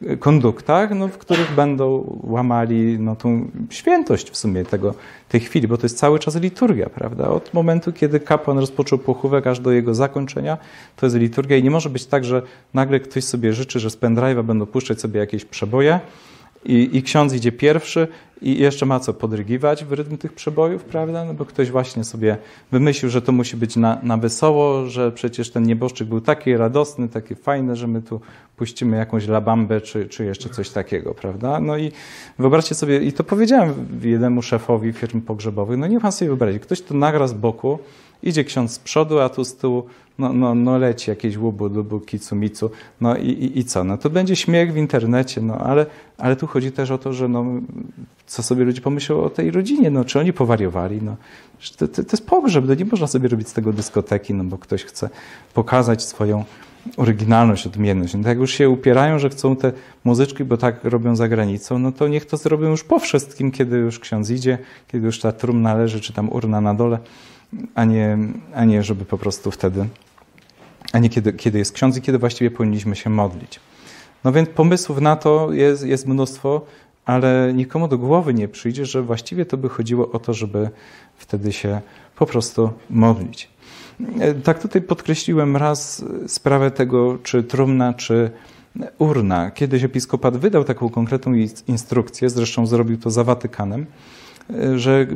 konduktach, no, w których będą łamali no, tą świętość w sumie tego, tej chwili, bo to jest cały czas liturgia, prawda? Od momentu, kiedy kapłan rozpoczął pochówek, aż do jego zakończenia, to jest liturgia i nie może być tak, że nagle ktoś sobie życzy, że z pendrive'a będą puszczać sobie jakieś przeboje i, i ksiądz idzie pierwszy i jeszcze ma co podrygiwać w rytm tych przebojów, prawda? No bo ktoś właśnie sobie wymyślił, że to musi być na, na wesoło, że przecież ten nieboszczyk był taki radosny, taki fajny, że my tu puścimy jakąś labambę czy, czy jeszcze coś takiego, prawda? No i wyobraźcie sobie, i to powiedziałem jednemu szefowi firm pogrzebowych, no niech pan sobie wyobrazi, ktoś to nagra z boku, idzie ksiądz z przodu, a tu z tyłu no, no, no leci jakieś łubu, lubu, kicu, micu, no i, i, i co? No to będzie śmiech w internecie, no ale, ale tu chodzi też o to, że no, co sobie ludzie pomyślą o tej rodzinie, no czy oni powariowali, no. To, to, to jest pogrzeb, no nie można sobie robić z tego dyskoteki, no bo ktoś chce pokazać swoją oryginalność, odmienność. No tak jak już się upierają, że chcą te muzyczki, bo tak robią za granicą, no to niech to zrobią już po wszystkim, kiedy już ksiądz idzie, kiedy już ta trumna leży, czy tam urna na dole, a nie, a nie żeby po prostu wtedy, a nie kiedy, kiedy jest ksiądz i kiedy właściwie powinniśmy się modlić. No więc pomysłów na to jest, jest mnóstwo, ale nikomu do głowy nie przyjdzie, że właściwie to by chodziło o to, żeby wtedy się po prostu modlić. Tak tutaj podkreśliłem raz sprawę tego, czy trumna, czy urna. Kiedyś episkopat wydał taką konkretną instrukcję, zresztą zrobił to za Watykanem, że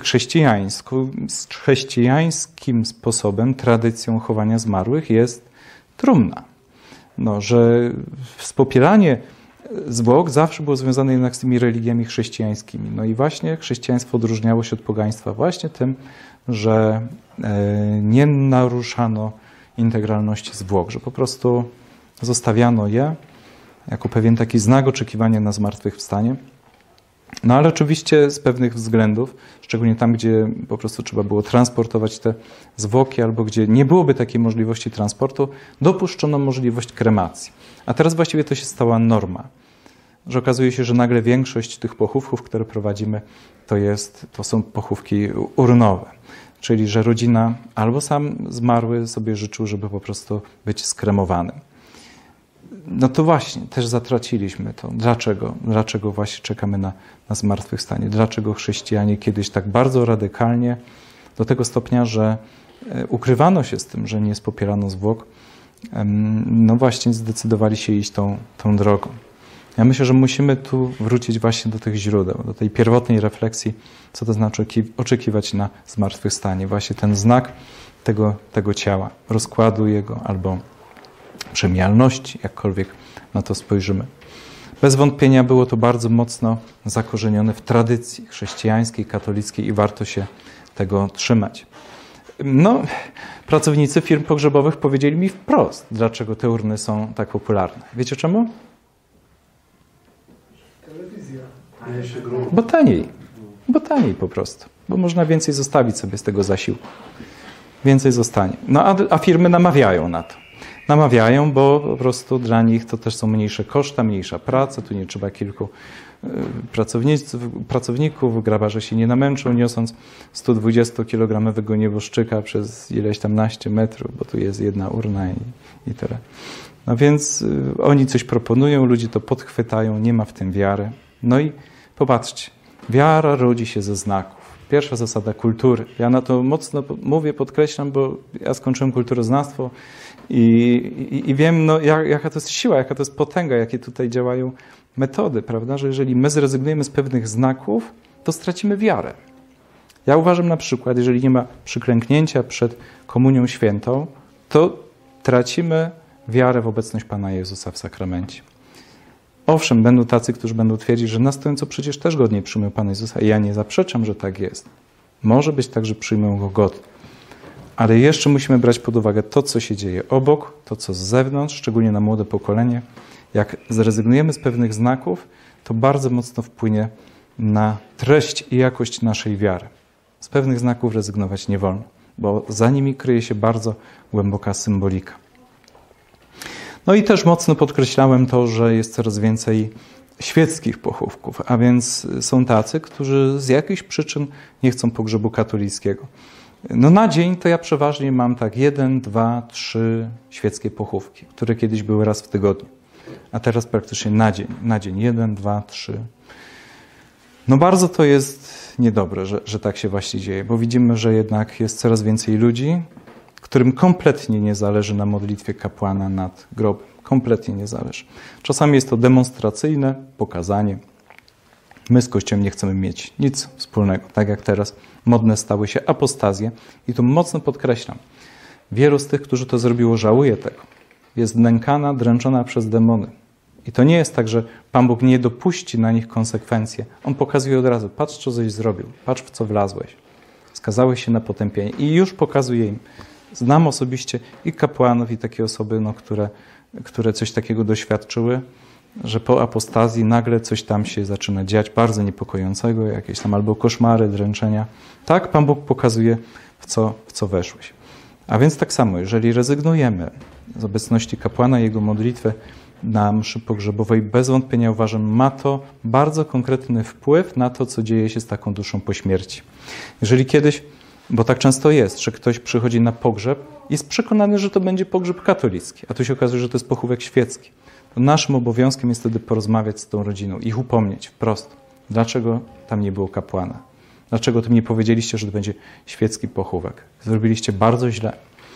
chrześcijańskim sposobem, tradycją chowania zmarłych jest trumna. No, że spopieranie zwłok zawsze było związane jednak z tymi religiami chrześcijańskimi. No i właśnie chrześcijaństwo odróżniało się od pogaństwa właśnie tym, że nie naruszano integralności zwłok, że po prostu zostawiano je jako pewien taki znak oczekiwania na zmartwychwstanie. No ale oczywiście z pewnych względów, szczególnie tam, gdzie po prostu trzeba było transportować te zwłoki, albo gdzie nie byłoby takiej możliwości transportu, dopuszczono możliwość kremacji. A teraz właściwie to się stała norma, że okazuje się, że nagle większość tych pochówków, które prowadzimy, to, jest, to są pochówki urnowe. Czyli, że rodzina albo sam zmarły sobie życzył, żeby po prostu być skremowanym. No to właśnie, też zatraciliśmy to. Dlaczego? Dlaczego właśnie czekamy na, na zmartwychwstanie? Dlaczego chrześcijanie kiedyś tak bardzo radykalnie, do tego stopnia, że ukrywano się z tym, że nie spopierano zwłok, no właśnie zdecydowali się iść tą, tą drogą. Ja myślę, że musimy tu wrócić właśnie do tych źródeł, do tej pierwotnej refleksji, co to znaczy oczekiwać na zmartwychwstanie. Właśnie ten znak tego, tego ciała, rozkładu jego albo przemijalności, jakkolwiek na to spojrzymy. Bez wątpienia było to bardzo mocno zakorzenione w tradycji chrześcijańskiej, katolickiej i warto się tego trzymać. No, pracownicy firm pogrzebowych powiedzieli mi wprost, dlaczego te urny są tak popularne. Wiecie czemu? Telewizja. Bo taniej. Bo taniej po prostu. Bo można więcej zostawić sobie z tego zasiłku. Więcej zostanie. No a, a firmy namawiają na to. Namawiają, bo po prostu dla nich to też są mniejsze koszta, mniejsza praca, tu nie trzeba kilku pracowników, grabarze się nie namęczą, niosąc sto dwudziestokilogramowego nieboszczyka przez ileś tam naście metrów, bo tu jest jedna urna i, i tyle. No więc y, oni coś proponują, ludzie to podchwytają, nie ma w tym wiary. No i popatrzcie, wiara rodzi się ze znaków. Pierwsza zasada kultury. Ja na to mocno mówię, podkreślam, bo ja skończyłem kulturoznawstwo i, i, i wiem, no, jak, jaka to jest siła, jaka to jest potęga, jakie tutaj działają metody, prawda? Że jeżeli my zrezygnujemy z pewnych znaków, to stracimy wiarę. Ja uważam na przykład, jeżeli nie ma przyklęknięcia przed komunią świętą, to tracimy wiarę w obecność Pana Jezusa w sakramencie. Owszem, będą tacy, którzy będą twierdzić, że na stojąco przecież też godnie przyjmują Pana Jezusa i ja nie zaprzeczam, że tak jest. Może być tak, że przyjmują Go godnie. Ale jeszcze musimy brać pod uwagę to, co się dzieje obok, to, co z zewnątrz, szczególnie na młode pokolenie. Jak zrezygnujemy z pewnych znaków, to bardzo mocno wpłynie na treść i jakość naszej wiary. Z pewnych znaków rezygnować nie wolno, bo za nimi kryje się bardzo głęboka symbolika. No i też mocno podkreślałem to, że jest coraz więcej świeckich pochówków, a więc są tacy, którzy z jakichś przyczyn nie chcą pogrzebu katolickiego. No na dzień to ja przeważnie mam tak jeden, dwa, trzy świeckie pochówki, które kiedyś były raz w tygodniu. a teraz praktycznie na dzień. Na dzień jeden, dwa, trzy. No bardzo to jest niedobre, że, że tak się właśnie dzieje, bo widzimy, że jednak jest coraz więcej ludzi, którym kompletnie nie zależy na modlitwie kapłana nad grobem. Kompletnie nie zależy. Czasami jest to demonstracyjne pokazanie. My z Kościołem nie chcemy mieć nic wspólnego. Tak jak teraz modne stały się apostazje. I tu mocno podkreślam. Wielu z tych, którzy to zrobiło, żałuje tego. Jest nękana, dręczona przez demony. I to nie jest tak, że Pan Bóg nie dopuści na nich konsekwencje. On pokazuje od razu, patrz, co żeś zrobił, patrz, w co wlazłeś. Skazałeś się na potępienie. I już pokazuje im. Znam osobiście i kapłanów, i takie osoby, no, które, które coś takiego doświadczyły, że po apostazji nagle coś tam się zaczyna dziać bardzo niepokojącego, jakieś tam albo koszmary, dręczenia. Tak, Pan Bóg pokazuje, w co, w co weszłeś. A więc tak samo, jeżeli rezygnujemy z obecności kapłana, jego modlitwy na mszy pogrzebowej, bez wątpienia uważam, ma to bardzo konkretny wpływ na to, co dzieje się z taką duszą po śmierci. Jeżeli kiedyś, bo tak często jest, że ktoś przychodzi na pogrzeb i jest przekonany, że to będzie pogrzeb katolicki, a tu się okazuje, że to jest pochówek świecki. To naszym obowiązkiem jest wtedy porozmawiać z tą rodziną, ich upomnieć wprost. Dlaczego tam nie było kapłana? Dlaczego tym nie powiedzieliście, że to będzie świecki pochówek? Zrobiliście bardzo źle.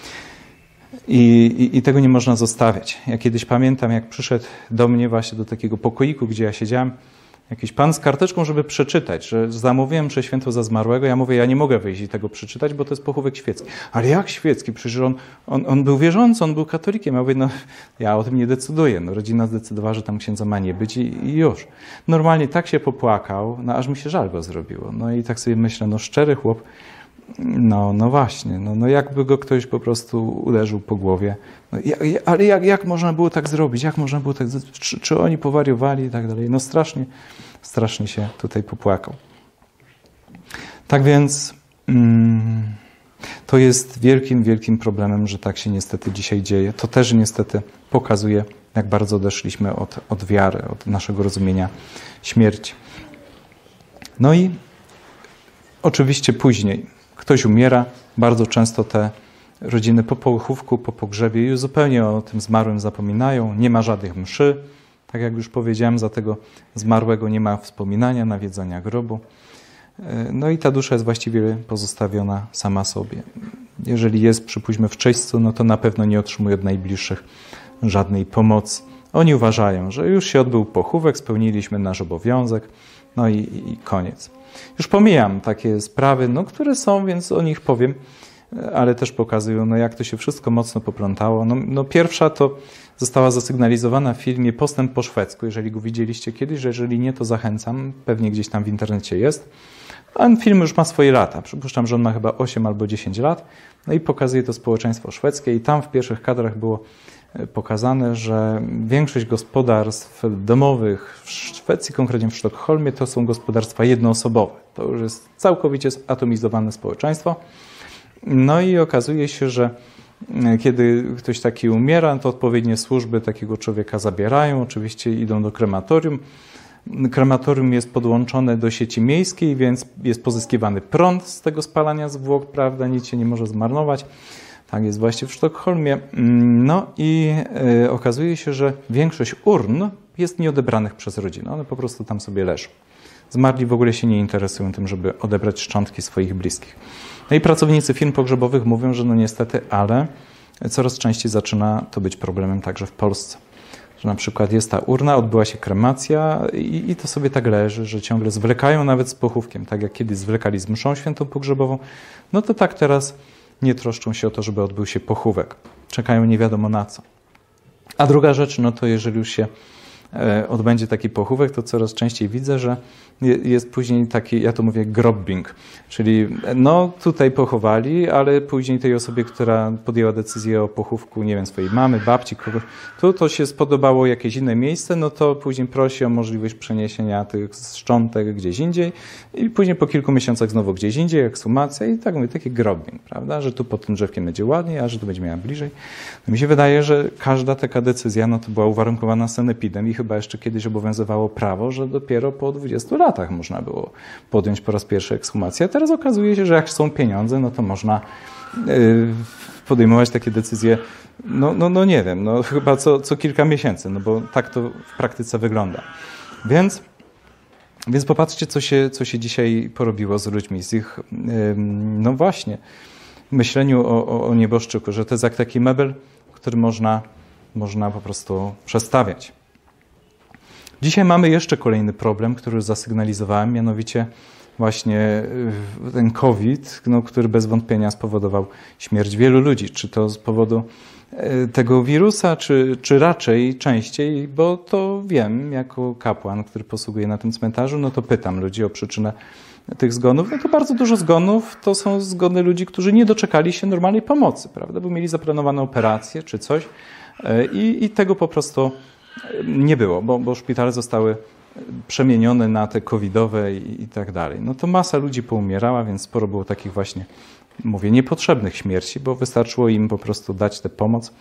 I, i, I tego nie można zostawiać. Ja kiedyś pamiętam, jak przyszedł do mnie właśnie do takiego pokoiku, gdzie ja siedziałem, jakiś pan z karteczką, żeby przeczytać, że zamówiłem mszę świętą za zmarłego. Ja mówię, ja nie mogę wyjść i tego przeczytać, bo to jest pochówek świecki. Ale jak świecki? Przecież on, on, on był wierzący, on był katolikiem. Ja mówię, no ja o tym nie decyduję. No, rodzina zdecydowała, że tam księdza ma nie być i, i już. Normalnie tak się popłakał, no aż mi się żal go zrobiło. No i tak sobie myślę, no szczery chłop, no, no właśnie, no, no jakby go ktoś po prostu uderzył po głowie. No, ja, ale jak, jak można było tak zrobić? Jak można było tak czy, czy oni powariowali i tak dalej? No strasznie, strasznie się tutaj popłakał. Tak więc mm, to jest wielkim, wielkim problemem, że tak się niestety dzisiaj dzieje. To też niestety pokazuje, jak bardzo odeszliśmy od, od wiary, od naszego rozumienia śmierci. No i oczywiście później ktoś umiera, bardzo często te rodziny po pochówku, po pogrzebie już zupełnie o tym zmarłym zapominają, nie ma żadnych mszy. Tak jak już powiedziałem, za tego zmarłego nie ma wspominania, nawiedzania grobu. No i ta dusza jest właściwie pozostawiona sama sobie. Jeżeli jest, przypuśćmy, w czyśćcu, no to na pewno nie otrzymuje od najbliższych żadnej pomocy. Oni uważają, że już się odbył pochówek, spełniliśmy nasz obowiązek, no i, i koniec. Już pomijam takie sprawy, no, które są, więc o nich powiem, ale też pokazują, no, jak to się wszystko mocno poplątało. No, no, pierwsza to została zasygnalizowana w filmie Postęp po szwedzku, jeżeli go widzieliście kiedyś, że jeżeli nie, to zachęcam, pewnie gdzieś tam w internecie jest. Ten film już ma swoje lata, przypuszczam, że on ma chyba osiem albo dziesięć lat, no i pokazuje to społeczeństwo szwedzkie i tam w pierwszych kadrach było pokazane, że większość gospodarstw domowych w Szwecji, konkretnie w Sztokholmie, to są gospodarstwa jednoosobowe. To już jest całkowicie zatomizowane społeczeństwo. No i okazuje się, że kiedy ktoś taki umiera, to odpowiednie służby takiego człowieka zabierają, oczywiście idą do krematorium. Krematorium jest podłączone do sieci miejskiej, więc jest pozyskiwany prąd z tego spalania zwłok, prawda, nic się nie może zmarnować. Tak jest właśnie w Sztokholmie. No i y, okazuje się, że większość urn jest nieodebranych przez rodzinę. One po prostu tam sobie leżą. Zmarli w ogóle się nie interesują tym, żeby odebrać szczątki swoich bliskich. No i pracownicy firm pogrzebowych mówią, że no niestety, ale coraz częściej zaczyna to być problemem także w Polsce. Że na przykład jest ta urna, odbyła się kremacja i, i to sobie tak leży, że ciągle zwlekają nawet z pochówkiem. Tak jak kiedyś zwlekali z mszą świętą pogrzebową, no to tak teraz nie troszczą się o to, żeby odbył się pochówek. Czekają nie wiadomo na co. A druga rzecz, no to jeżeli już się odbędzie taki pochówek, to coraz częściej widzę, że jest później taki, ja to mówię, grobbing, czyli no tutaj pochowali, ale później tej osobie, która podjęła decyzję o pochówku, nie wiem, swojej mamy, babci, kogoś, tu to się spodobało jakieś inne miejsce, no to później prosi o możliwość przeniesienia tych szczątek gdzieś indziej i później po kilku miesiącach znowu gdzieś indziej, ekshumacja i tak mówię, taki grobbing, prawda, że tu pod tym drzewkiem będzie ładniej, a że tu będzie miała bliżej. No mi się wydaje, że każda taka decyzja, no to była uwarunkowana sanepidem i chyba jeszcze kiedyś obowiązywało prawo, że dopiero po dwudziestu latach można było podjąć po raz pierwszy ekshumację. A teraz okazuje się, że jak są pieniądze, no to można yy, podejmować takie decyzje, no, no, no nie wiem, no chyba co, co kilka miesięcy, no bo tak to w praktyce wygląda. Więc, więc popatrzcie, co się, co się dzisiaj porobiło z ludźmi, z ich, no właśnie, myśleniu o, o, o nieboszczyku, że to jest jak taki mebel, który można, można po prostu przestawiać. Dzisiaj mamy jeszcze kolejny problem, który już zasygnalizowałem, mianowicie właśnie ten COVID, no, który bez wątpienia spowodował śmierć wielu ludzi. Czy to z powodu tego wirusa, czy, czy raczej częściej, bo to wiem, jako kapłan, który posługuje na tym cmentarzu, no to pytam ludzi o przyczynę tych zgonów. No to bardzo dużo zgonów to są zgony ludzi, którzy nie doczekali się normalnej pomocy, prawda, bo mieli zaplanowane operacje czy coś i, i tego po prostu nie było, bo, bo szpitale zostały przemienione na te covidowe i, i tak dalej. No to masa ludzi poumierała, więc sporo było takich właśnie, mówię, niepotrzebnych śmierci, bo wystarczyło im po prostu dać tę pomoc.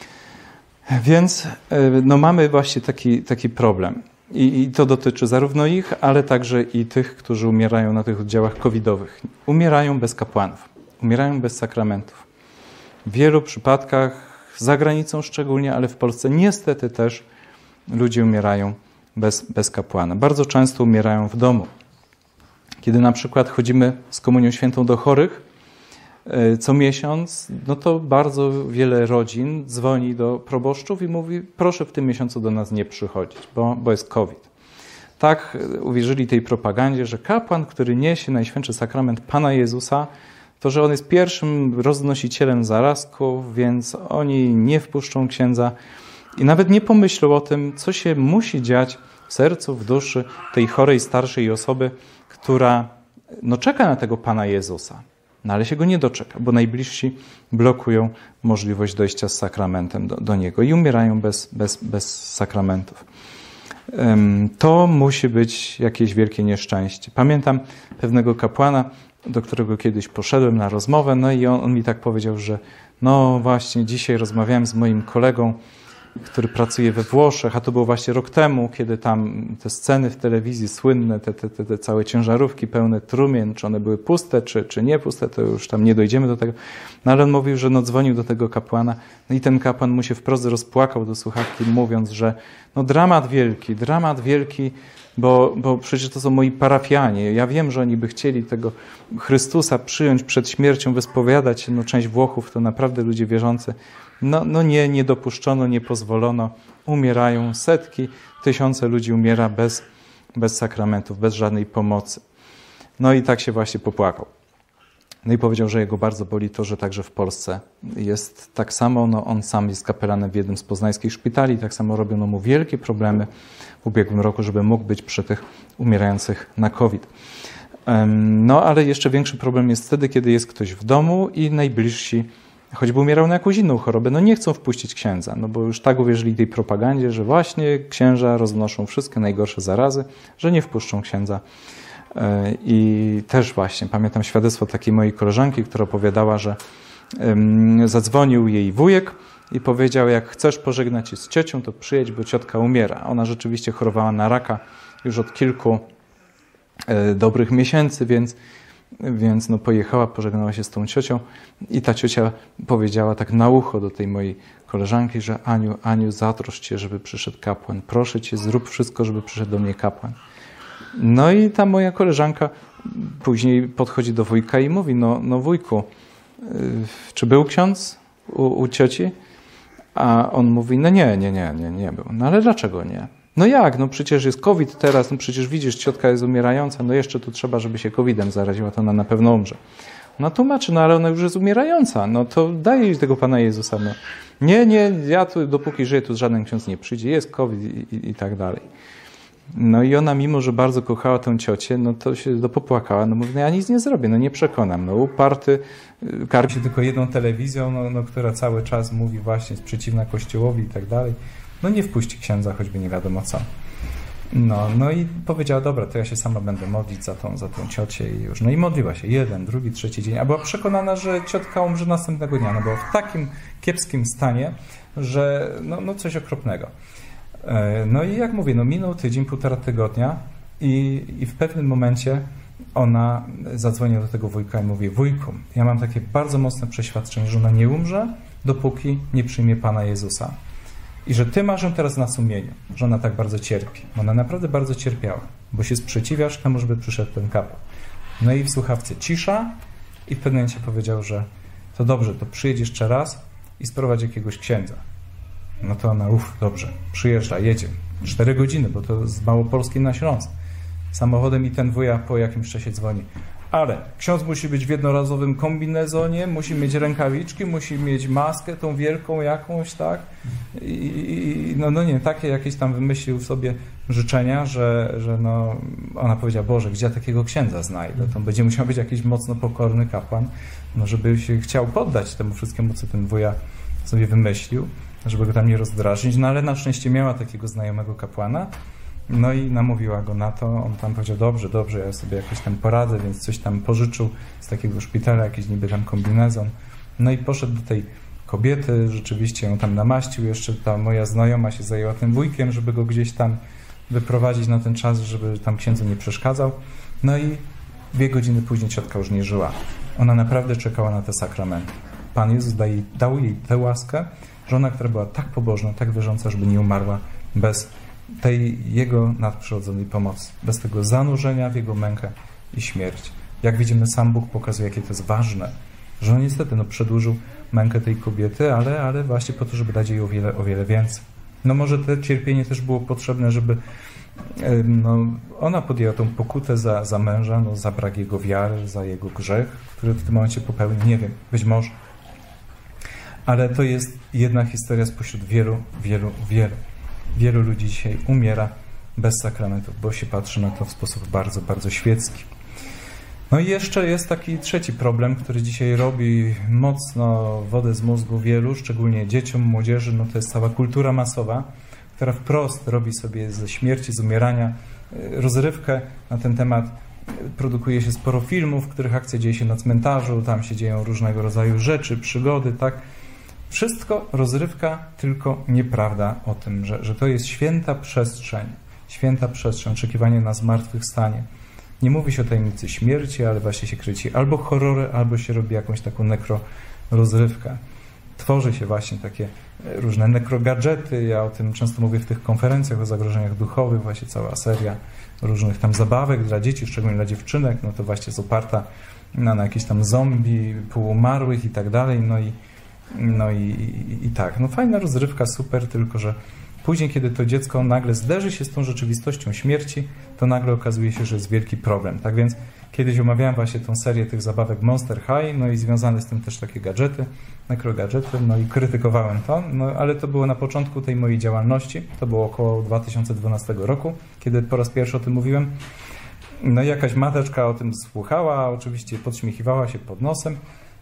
Więc no mamy właśnie taki, taki problem. I, I to dotyczy zarówno ich, ale także i tych, którzy umierają na tych oddziałach covidowych. Umierają bez kapłanów, umierają bez sakramentów. W wielu przypadkach, za granicą szczególnie, ale w Polsce niestety też ludzie umierają bez, bez kapłana. Bardzo często umierają w domu. Kiedy na przykład chodzimy z komunią świętą do chorych co miesiąc, no to bardzo wiele rodzin dzwoni do proboszczów i mówi, proszę w tym miesiącu do nas nie przychodzić, bo, bo jest COVID. Tak uwierzyli tej propagandzie, że kapłan, który niesie Najświętszy Sakrament Pana Jezusa, to, że on jest pierwszym roznosicielem zarazków, więc oni nie wpuszczą księdza i nawet nie pomyślą o tym, co się musi dziać w sercu, w duszy tej chorej, starszej osoby, która no, czeka na tego Pana Jezusa, no, ale się go nie doczeka, bo najbliżsi blokują możliwość dojścia z sakramentem do, do Niego i umierają bez, bez, bez sakramentów. To musi być jakieś wielkie nieszczęście. Pamiętam pewnego kapłana, do którego kiedyś poszedłem na rozmowę, no i on, on mi tak powiedział, że no właśnie dzisiaj rozmawiałem z moim kolegą, który pracuje we Włoszech, a to było właśnie rok temu, kiedy tam te sceny w telewizji słynne, te, te, te, te całe ciężarówki pełne trumien, czy one były puste, czy, czy nie puste, to już tam nie dojdziemy do tego. No ale on mówił, że no dzwonił do tego kapłana, no i ten kapłan mu się wprost rozpłakał do słuchawki, mówiąc, że no dramat wielki, dramat wielki, bo, bo przecież to są moi parafianie. Ja wiem, że oni by chcieli tego Chrystusa przyjąć przed śmiercią, wyspowiadać się. No część Włochów to naprawdę ludzie wierzący. No, no nie, nie dopuszczono, nie pozwolono. Umierają setki, tysiące ludzi umiera bez, bez sakramentów, bez żadnej pomocy. No i tak się właśnie popłakał. No i powiedział, że jego bardzo boli to, że także w Polsce jest tak samo. No on sam jest kapelanem w jednym z poznańskich szpitali, tak samo robiono mu wielkie problemy w ubiegłym roku, żeby mógł być przy tych umierających na COVID. No ale jeszcze większy problem jest wtedy, kiedy jest ktoś w domu i najbliżsi, choćby umierał na jakąś inną chorobę, no nie chcą wpuścić księdza, no bo już tak uwierzyli tej propagandzie, że właśnie księża roznoszą wszystkie najgorsze zarazy, że nie wpuszczą księdza. I też właśnie pamiętam świadectwo takiej mojej koleżanki, która opowiadała, że zadzwonił jej wujek i powiedział, jak chcesz pożegnać się z ciocią, to przyjedź, bo ciotka umiera. Ona rzeczywiście chorowała na raka już od kilku dobrych miesięcy, więc, więc no pojechała, pożegnała się z tą ciocią i ta ciocia powiedziała tak na ucho do tej mojej koleżanki, że Aniu, Aniu, zatroszcz się, żeby przyszedł kapłan. Proszę cię, zrób wszystko, żeby przyszedł do mnie kapłan. No i ta moja koleżanka później podchodzi do wujka i mówi, no, no wujku, czy był ksiądz u, u cioci? A on mówi, no nie, nie, nie, nie, nie był. No ale dlaczego nie? No jak, no przecież jest COVID teraz, no przecież widzisz, ciotka jest umierająca, no jeszcze tu trzeba, żeby się kowidem zaraziła, to ona na pewno umrze. No tłumaczy, no ale ona już jest umierająca, no to daj jej tego Pana Jezusa. No. Nie, nie, ja tu, dopóki żyję, tu żaden ksiądz nie przyjdzie, jest COVID i, i, i tak dalej. No i ona, mimo że bardzo kochała tę ciocię, no to się dopopłakała. No mówi, no ja nic nie zrobię, no nie przekonam. No uparty, karmi się tylko jedną telewizją, no, no, która cały czas mówi właśnie, jest przeciwna Kościołowi i tak dalej. No nie wpuści księdza, choćby nie wiadomo co. No, no i powiedziała, dobra, to ja się sama będę modlić za tą, za tą ciocię i już. No i modliła się jeden, drugi, trzeci dzień, a była przekonana, że ciotka umrze następnego dnia. No była w takim kiepskim stanie, że no, no coś okropnego. No i jak mówię, no minął tydzień, półtora tygodnia i, i w pewnym momencie ona zadzwoniła do tego wujka i mówi: wujku, ja mam takie bardzo mocne przeświadczenie, że ona nie umrze, dopóki nie przyjmie Pana Jezusa. I że Ty masz ją teraz na sumieniu, że ona tak bardzo cierpi. Ona naprawdę bardzo cierpiała, bo się sprzeciwiasz temu, żeby przyszedł ten kapłan. No i w słuchawce cisza i w pewnym momencie powiedział, że to dobrze, to przyjedź jeszcze raz i sprowadź jakiegoś księdza. No to ona, uff, dobrze, przyjeżdża, jedzie. Cztery godziny, bo to z Małopolski na Śląsk. Samochodem i ten wuja po jakimś czasie dzwoni. Ale ksiądz musi być w jednorazowym kombinezonie, musi mieć rękawiczki, musi mieć maskę tą wielką jakąś, tak? I, i no, no nie, takie jakieś tam wymyślił sobie życzenia, że, że no, ona powiedziała: Boże, gdzie ja takiego księdza znajdę? To będzie musiał być jakiś mocno pokorny kapłan, no żeby się chciał poddać temu wszystkiemu, co ten wuja sobie wymyślił, żeby go tam nie rozdrażnić. No ale na szczęście miała takiego znajomego kapłana. No i namówiła go na to, on tam powiedział: dobrze, dobrze, ja sobie jakoś tam poradzę, więc coś tam pożyczył z takiego szpitala, jakiś niby tam kombinezon. No i poszedł do tej kobiety, rzeczywiście ją tam namaścił, jeszcze ta moja znajoma się zajęła tym wujkiem, żeby go gdzieś tam wyprowadzić na ten czas, żeby tam księdzu nie przeszkadzał. No i dwie godziny później ciotka już nie żyła. Ona naprawdę czekała na te sakramenty. Pan Jezus dał jej, dał jej tę łaskę, że ona, która była tak pobożna, tak wierząca, żeby nie umarła bez tej Jego nadprzyrodzonej pomocy, bez tego zanurzenia w Jego mękę i śmierć. Jak widzimy, sam Bóg pokazuje, jakie to jest ważne, że On niestety no, przedłużył mękę tej kobiety, ale, ale właśnie po to, żeby dać jej o wiele, o wiele więcej. No może to cierpienie też było potrzebne, żeby no, ona podjęła tą pokutę za, za męża, no, za brak jego wiary, za jego grzech, który w tym momencie popełnił, nie wiem, być może. Ale to jest jedna historia spośród wielu, wielu, wielu. Wielu ludzi dzisiaj umiera bez sakramentów, bo się patrzy na to w sposób bardzo, bardzo świecki. No i jeszcze jest taki trzeci problem, który dzisiaj robi mocno wodę z mózgu wielu, szczególnie dzieciom, młodzieży. No to jest cała kultura masowa, która wprost robi sobie ze śmierci, z umierania rozrywkę na ten temat. Produkuje się sporo filmów, w których akcja dzieje się na cmentarzu, tam się dzieją różnego rodzaju rzeczy, przygody, tak? Wszystko rozrywka, tylko nieprawda o tym, że, że to jest święta przestrzeń, święta przestrzeń, oczekiwanie na zmartwychwstanie. Nie mówi się o tajemnicy śmierci, ale właśnie się kryci albo horrory, albo się robi jakąś taką nekrorozrywkę. Tworzy się właśnie takie różne nekrogadżety. Ja o tym często mówię w tych konferencjach o zagrożeniach duchowych, właśnie cała seria różnych tam zabawek dla dzieci, szczególnie dla dziewczynek, no to właśnie jest oparta na, na jakichś tam zombie, półumarłych i tak dalej, no i No i, i, i tak, no fajna rozrywka, super, tylko że później, kiedy to dziecko nagle zderzy się z tą rzeczywistością śmierci, to nagle okazuje się, że jest wielki problem. Tak więc kiedyś omawiałem właśnie tą serię tych zabawek Monster High, no i związane z tym też takie gadżety, nekrogadżety, no i krytykowałem to, no ale to było na początku tej mojej działalności, to było około dwa tysiące dwunastego roku, kiedy po raz pierwszy o tym mówiłem. No i jakaś mateczka o tym słuchała, oczywiście podśmiechiwała się pod nosem.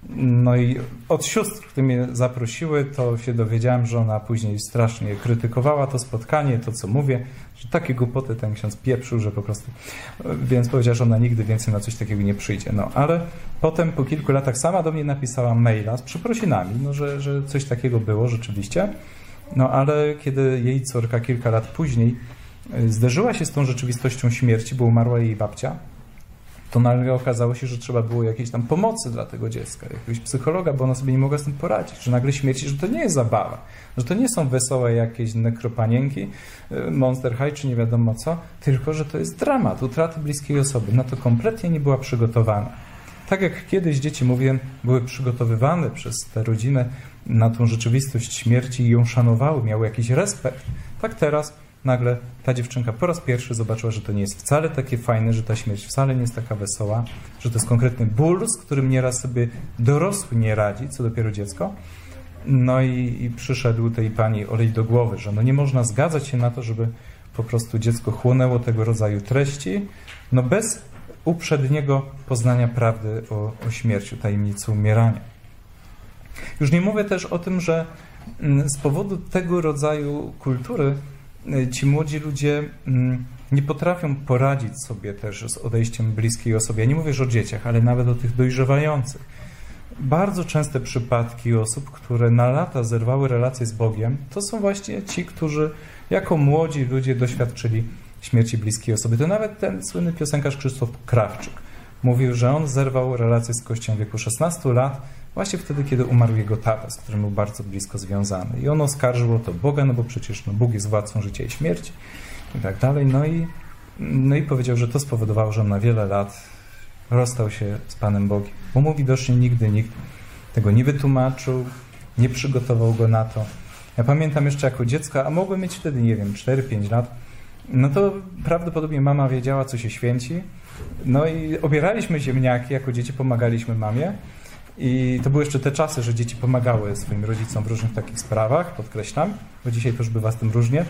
No i od sióstr, które mnie zaprosiły, to się dowiedziałem, że ona później strasznie krytykowała to spotkanie, to co mówię, że takie głupoty ten ksiądz pieprzył, że po prostu, więc powiedziała, że ona nigdy więcej na coś takiego nie przyjdzie. No ale potem po kilku latach sama do mnie napisała maila z przeprosinami, no, że, że coś takiego było rzeczywiście, no ale kiedy jej córka kilka lat później zderzyła się z tą rzeczywistością śmierci, bo umarła jej babcia, to nagle okazało się, że trzeba było jakiejś tam pomocy dla tego dziecka, jakiegoś psychologa, bo ona sobie nie mogła z tym poradzić, że nagle śmierci, że to nie jest zabawa, że to nie są wesołe jakieś nekropanienki, Monster High czy nie wiadomo co, tylko że to jest dramat utraty bliskiej osoby. Na to kompletnie nie była przygotowana. Tak jak kiedyś dzieci, mówiłem, były przygotowywane przez tę rodzinę na tą rzeczywistość śmierci i ją szanowały, miały jakiś respekt, tak teraz nagle ta dziewczynka po raz pierwszy zobaczyła, że to nie jest wcale takie fajne, że ta śmierć wcale nie jest taka wesoła, że to jest konkretny ból, z którym nieraz sobie dorosły nie radzi, co dopiero dziecko. No i, i przyszedł tej pani olej do głowy, że no nie można zgadzać się na to, żeby po prostu dziecko chłonęło tego rodzaju treści, no bez uprzedniego poznania prawdy o, o śmierci, tajemnicy umierania. Już nie mówię też o tym, że z powodu tego rodzaju kultury ci młodzi ludzie nie potrafią poradzić sobie też z odejściem bliskiej osoby. Ja nie mówię już o dzieciach, ale nawet o tych dojrzewających. Bardzo częste przypadki osób, które na lata zerwały relacje z Bogiem, to są właśnie ci, którzy jako młodzi ludzie doświadczyli śmierci bliskiej osoby. To nawet ten słynny piosenkarz Krzysztof Krawczyk. mówił, że on zerwał relację z Kościołem w wieku szesnastu lat, właśnie wtedy, kiedy umarł jego tata, z którym był bardzo blisko związany. I on oskarżył o to Boga, no bo przecież no, Bóg jest władcą życia i śmierci i tak dalej. No i, no i powiedział, że to spowodowało, że on na wiele lat rozstał się z Panem Bogiem. Bo mu widocznie nigdy nikt tego nie wytłumaczył, nie przygotował go na to. Ja pamiętam jeszcze jako dziecko, a mogłem mieć wtedy, nie wiem, cztery pięć lat, no to prawdopodobnie mama wiedziała, co się święci. No i obieraliśmy ziemniaki, jako dzieci pomagaliśmy mamie. I to były jeszcze te czasy, że dzieci pomagały swoim rodzicom w różnych takich sprawach, podkreślam, bo dzisiaj to już bywa z tym różnie.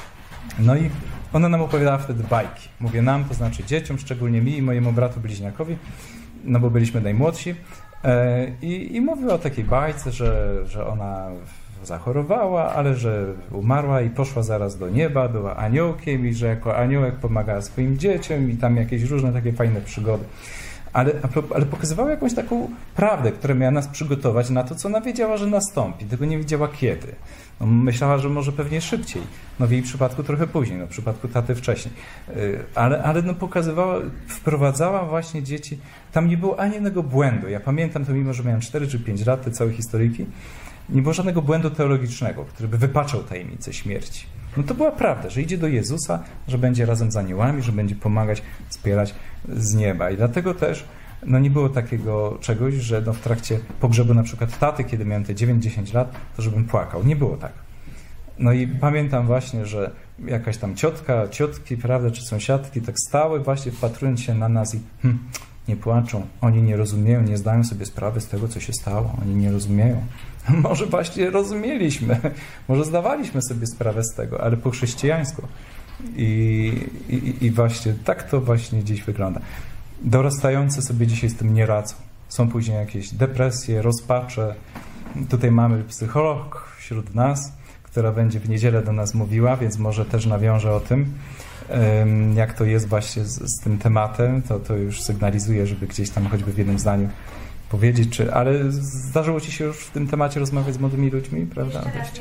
No i ona nam opowiadała wtedy bajki. Mówię nam, to znaczy dzieciom, szczególnie mi i mojemu bratu bliźniakowi, no bo byliśmy najmłodsi. I, i mówiła o takiej bajce, że, że ona zachorowała, ale że umarła i poszła zaraz do nieba, była aniołkiem i że jako aniołek pomagała swoim dzieciom i tam jakieś różne takie fajne przygody. Ale, ale pokazywała jakąś taką prawdę, która miała nas przygotować na to, co ona wiedziała, że nastąpi. Tego nie wiedziała kiedy. No, myślała, że może pewnie szybciej. No w jej przypadku trochę później, no w przypadku taty wcześniej. Ale, ale no pokazywała, wprowadzała właśnie dzieci. Tam nie było ani jednego błędu. Ja pamiętam to, mimo że miałem cztery czy pięć lat, te całe historyjki, nie było żadnego błędu teologicznego, który by wypaczał tajemnicę śmierci. No to była prawda, że idzie do Jezusa, że będzie razem z aniołami, że będzie pomagać, wspierać z nieba. I dlatego też no nie było takiego czegoś, że no w trakcie pogrzebu na przykład taty, kiedy miałem te dziewięć dziesięć lat, to żebym płakał. Nie było tak. No i pamiętam właśnie, że jakaś tam ciotka, ciotki, prawda, czy sąsiadki tak stały właśnie wpatrując się na nas i hm, nie płaczą, oni nie rozumieją, nie zdają sobie sprawy z tego, co się stało, oni nie rozumieją. Może właśnie rozumieliśmy, może zdawaliśmy sobie sprawę z tego, ale po chrześcijańsku. I, i, i właśnie tak to właśnie dziś wygląda. Dorastający sobie dzisiaj z tym nie radzą. Są później jakieś depresje, rozpacze. Tutaj mamy psycholog wśród nas, która będzie w niedzielę do nas mówiła, więc może też nawiążę o tym, jak to jest właśnie z, z tym tematem. To, to już sygnalizuję, żeby gdzieś tam choćby w jednym zdaniu powiedzieć, czy, ale zdarzyło ci się już w tym temacie rozmawiać z młodymi ludźmi, prawda?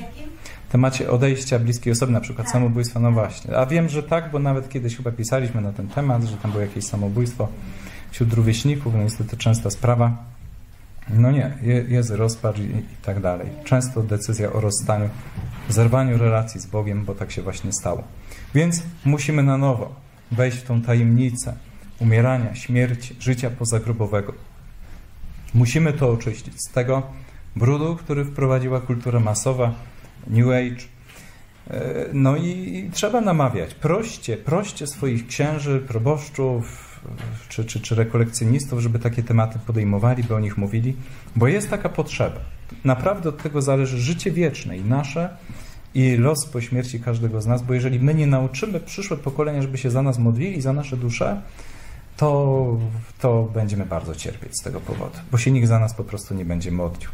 W temacie odejścia bliskiej osoby, na przykład tak. Samobójstwa, no właśnie. A wiem, że tak, bo nawet kiedyś chyba pisaliśmy na ten temat, że tam było jakieś samobójstwo wśród rówieśników, no niestety częsta sprawa. No nie, jest rozpacz i, i tak dalej. Często decyzja o rozstaniu, zerwaniu relacji z Bogiem, bo tak się właśnie stało. Więc musimy na nowo wejść w tą tajemnicę umierania, śmierci, życia pozagrobowego. Musimy to oczyścić z tego brudu, który wprowadziła kultura masowa, New Age. No i, i trzeba namawiać. Proście, proście swoich księży, proboszczów czy, czy, czy rekolekcjonistów, żeby takie tematy podejmowali, by o nich mówili, bo jest taka potrzeba. Naprawdę od tego zależy życie wieczne i nasze, i los po śmierci każdego z nas, bo jeżeli my nie nauczymy przyszłe pokolenia, żeby się za nas modlili, za nasze dusze, to, to będziemy bardzo cierpieć z tego powodu, bo się nikt za nas po prostu nie będzie modlił.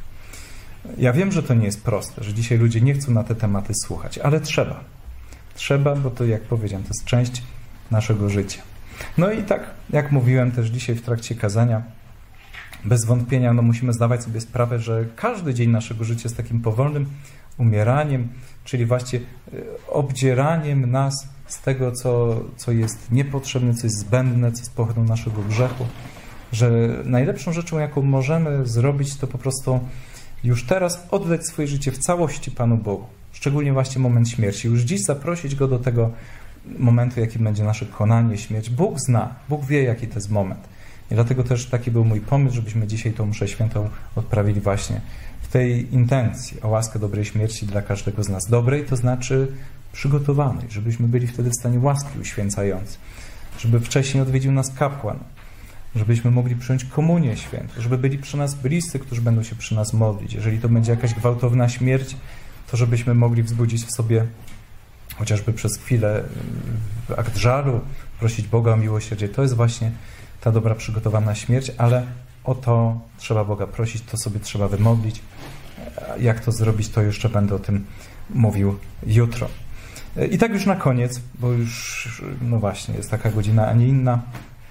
Ja wiem, że to nie jest proste, że dzisiaj ludzie nie chcą na te tematy słuchać, ale trzeba. Trzeba, bo to, jak powiedziałem, to jest część naszego życia. No i tak, jak mówiłem też dzisiaj w trakcie kazania, bez wątpienia no musimy zdawać sobie sprawę, że każdy dzień naszego życia jest takim powolnym umieraniem, czyli właśnie obdzieraniem nas z tego, co, co jest niepotrzebne, co jest zbędne, co jest pochodną naszego grzechu, że najlepszą rzeczą, jaką możemy zrobić, to po prostu już teraz oddać swoje życie w całości Panu Bogu, szczególnie właśnie moment śmierci. Już dziś zaprosić Go do tego momentu, jaki będzie nasze konanie, śmierć. Bóg zna, Bóg wie, jaki to jest moment. I dlatego też taki był mój pomysł, żebyśmy dzisiaj tą mszę świętą odprawili właśnie w tej intencji o łaskę dobrej śmierci dla każdego z nas. Dobrej to znaczy przygotowanej, żebyśmy byli wtedy w stanie łaski uświęcającej, żeby wcześniej odwiedził nas kapłan, żebyśmy mogli przyjąć komunię świętą, żeby byli przy nas bliscy, którzy będą się przy nas modlić. Jeżeli to będzie jakaś gwałtowna śmierć, to żebyśmy mogli wzbudzić w sobie chociażby przez chwilę akt żalu, prosić Boga o miłosierdzie. To jest właśnie ta dobra przygotowana śmierć, ale o to trzeba Boga prosić, to sobie trzeba wymodlić. Jak to zrobić, to jeszcze będę o tym mówił jutro. I tak już na koniec, bo już, no właśnie, jest taka godzina, a nie inna.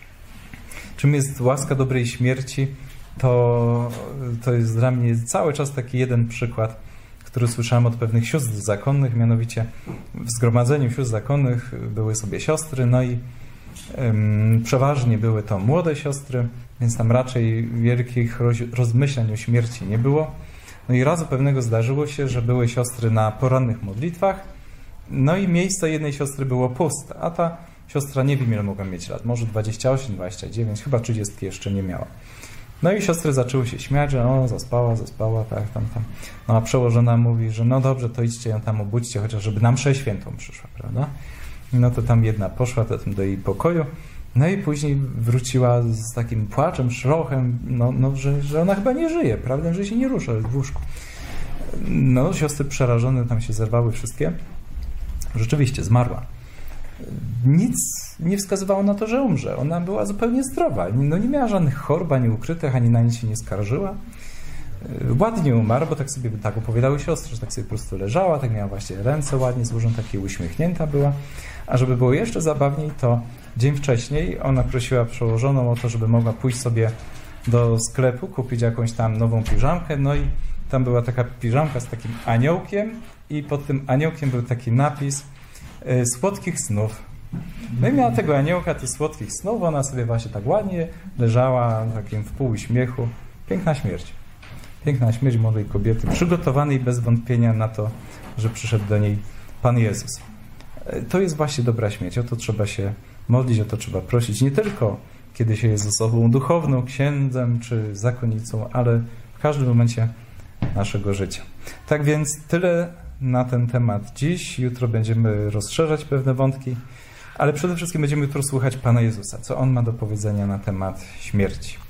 Czym jest łaska dobrej śmierci? To, to jest dla mnie cały czas taki jeden przykład, który słyszałem od pewnych sióstr zakonnych, mianowicie w zgromadzeniu sióstr zakonnych były sobie siostry, no i Przeważnie były to młode siostry, więc tam raczej wielkich rozmyślań o śmierci nie było. No i razu pewnego zdarzyło się, że były siostry na porannych modlitwach, no i miejsce jednej siostry było puste, a ta siostra nie wiem ile mogła mieć lat, może dwadzieścia osiem, dwadzieścia dziewięć, chyba trzydzieści jeszcze nie miała. No i siostry zaczęły się śmiać, że o, zaspała, zaspała, tak, tam, tam. No a przełożona mówi, że no dobrze, to idźcie ją tam obudźcie, chociaż żeby na mszę świętą przyszła, prawda? No to tam jedna poszła do jej pokoju, no i później wróciła z takim płaczem, szlochem, no, no że, że ona chyba nie żyje, prawda, że się nie rusza w łóżku. No siostry przerażone tam się zerwały wszystkie. Rzeczywiście zmarła. Nic nie wskazywało na to, że umrze. Ona była zupełnie zdrowa. No nie miała żadnych chorób, ani ukrytych, ani na nic się nie skarżyła. Ładnie umarła, bo tak sobie tak opowiadały siostry, że tak sobie po prostu leżała, tak miała właśnie ręce ładnie złożone, takie uśmiechnięta była. A żeby było jeszcze zabawniej, to dzień wcześniej ona prosiła przełożoną o to, żeby mogła pójść sobie do sklepu, kupić jakąś tam nową piżamkę, no i tam była taka piżamka z takim aniołkiem i pod tym aniołkiem był taki napis y, słodkich snów. No i miała tego aniołka, tych słodkich snów, ona sobie właśnie tak ładnie leżała takim w pół uśmiechu. Piękna śmierć. Piękna śmierć młodej kobiety, przygotowanej bez wątpienia na to, że przyszedł do niej Pan Jezus. To jest właśnie dobra śmierć, o to trzeba się modlić, o to trzeba prosić, nie tylko kiedy się jest osobą duchowną, księdzem czy zakonnicą, ale w każdym momencie naszego życia. Tak więc tyle na ten temat dziś. Jutro będziemy rozszerzać pewne wątki, ale przede wszystkim będziemy jutro słuchać Pana Jezusa, co On ma do powiedzenia na temat śmierci.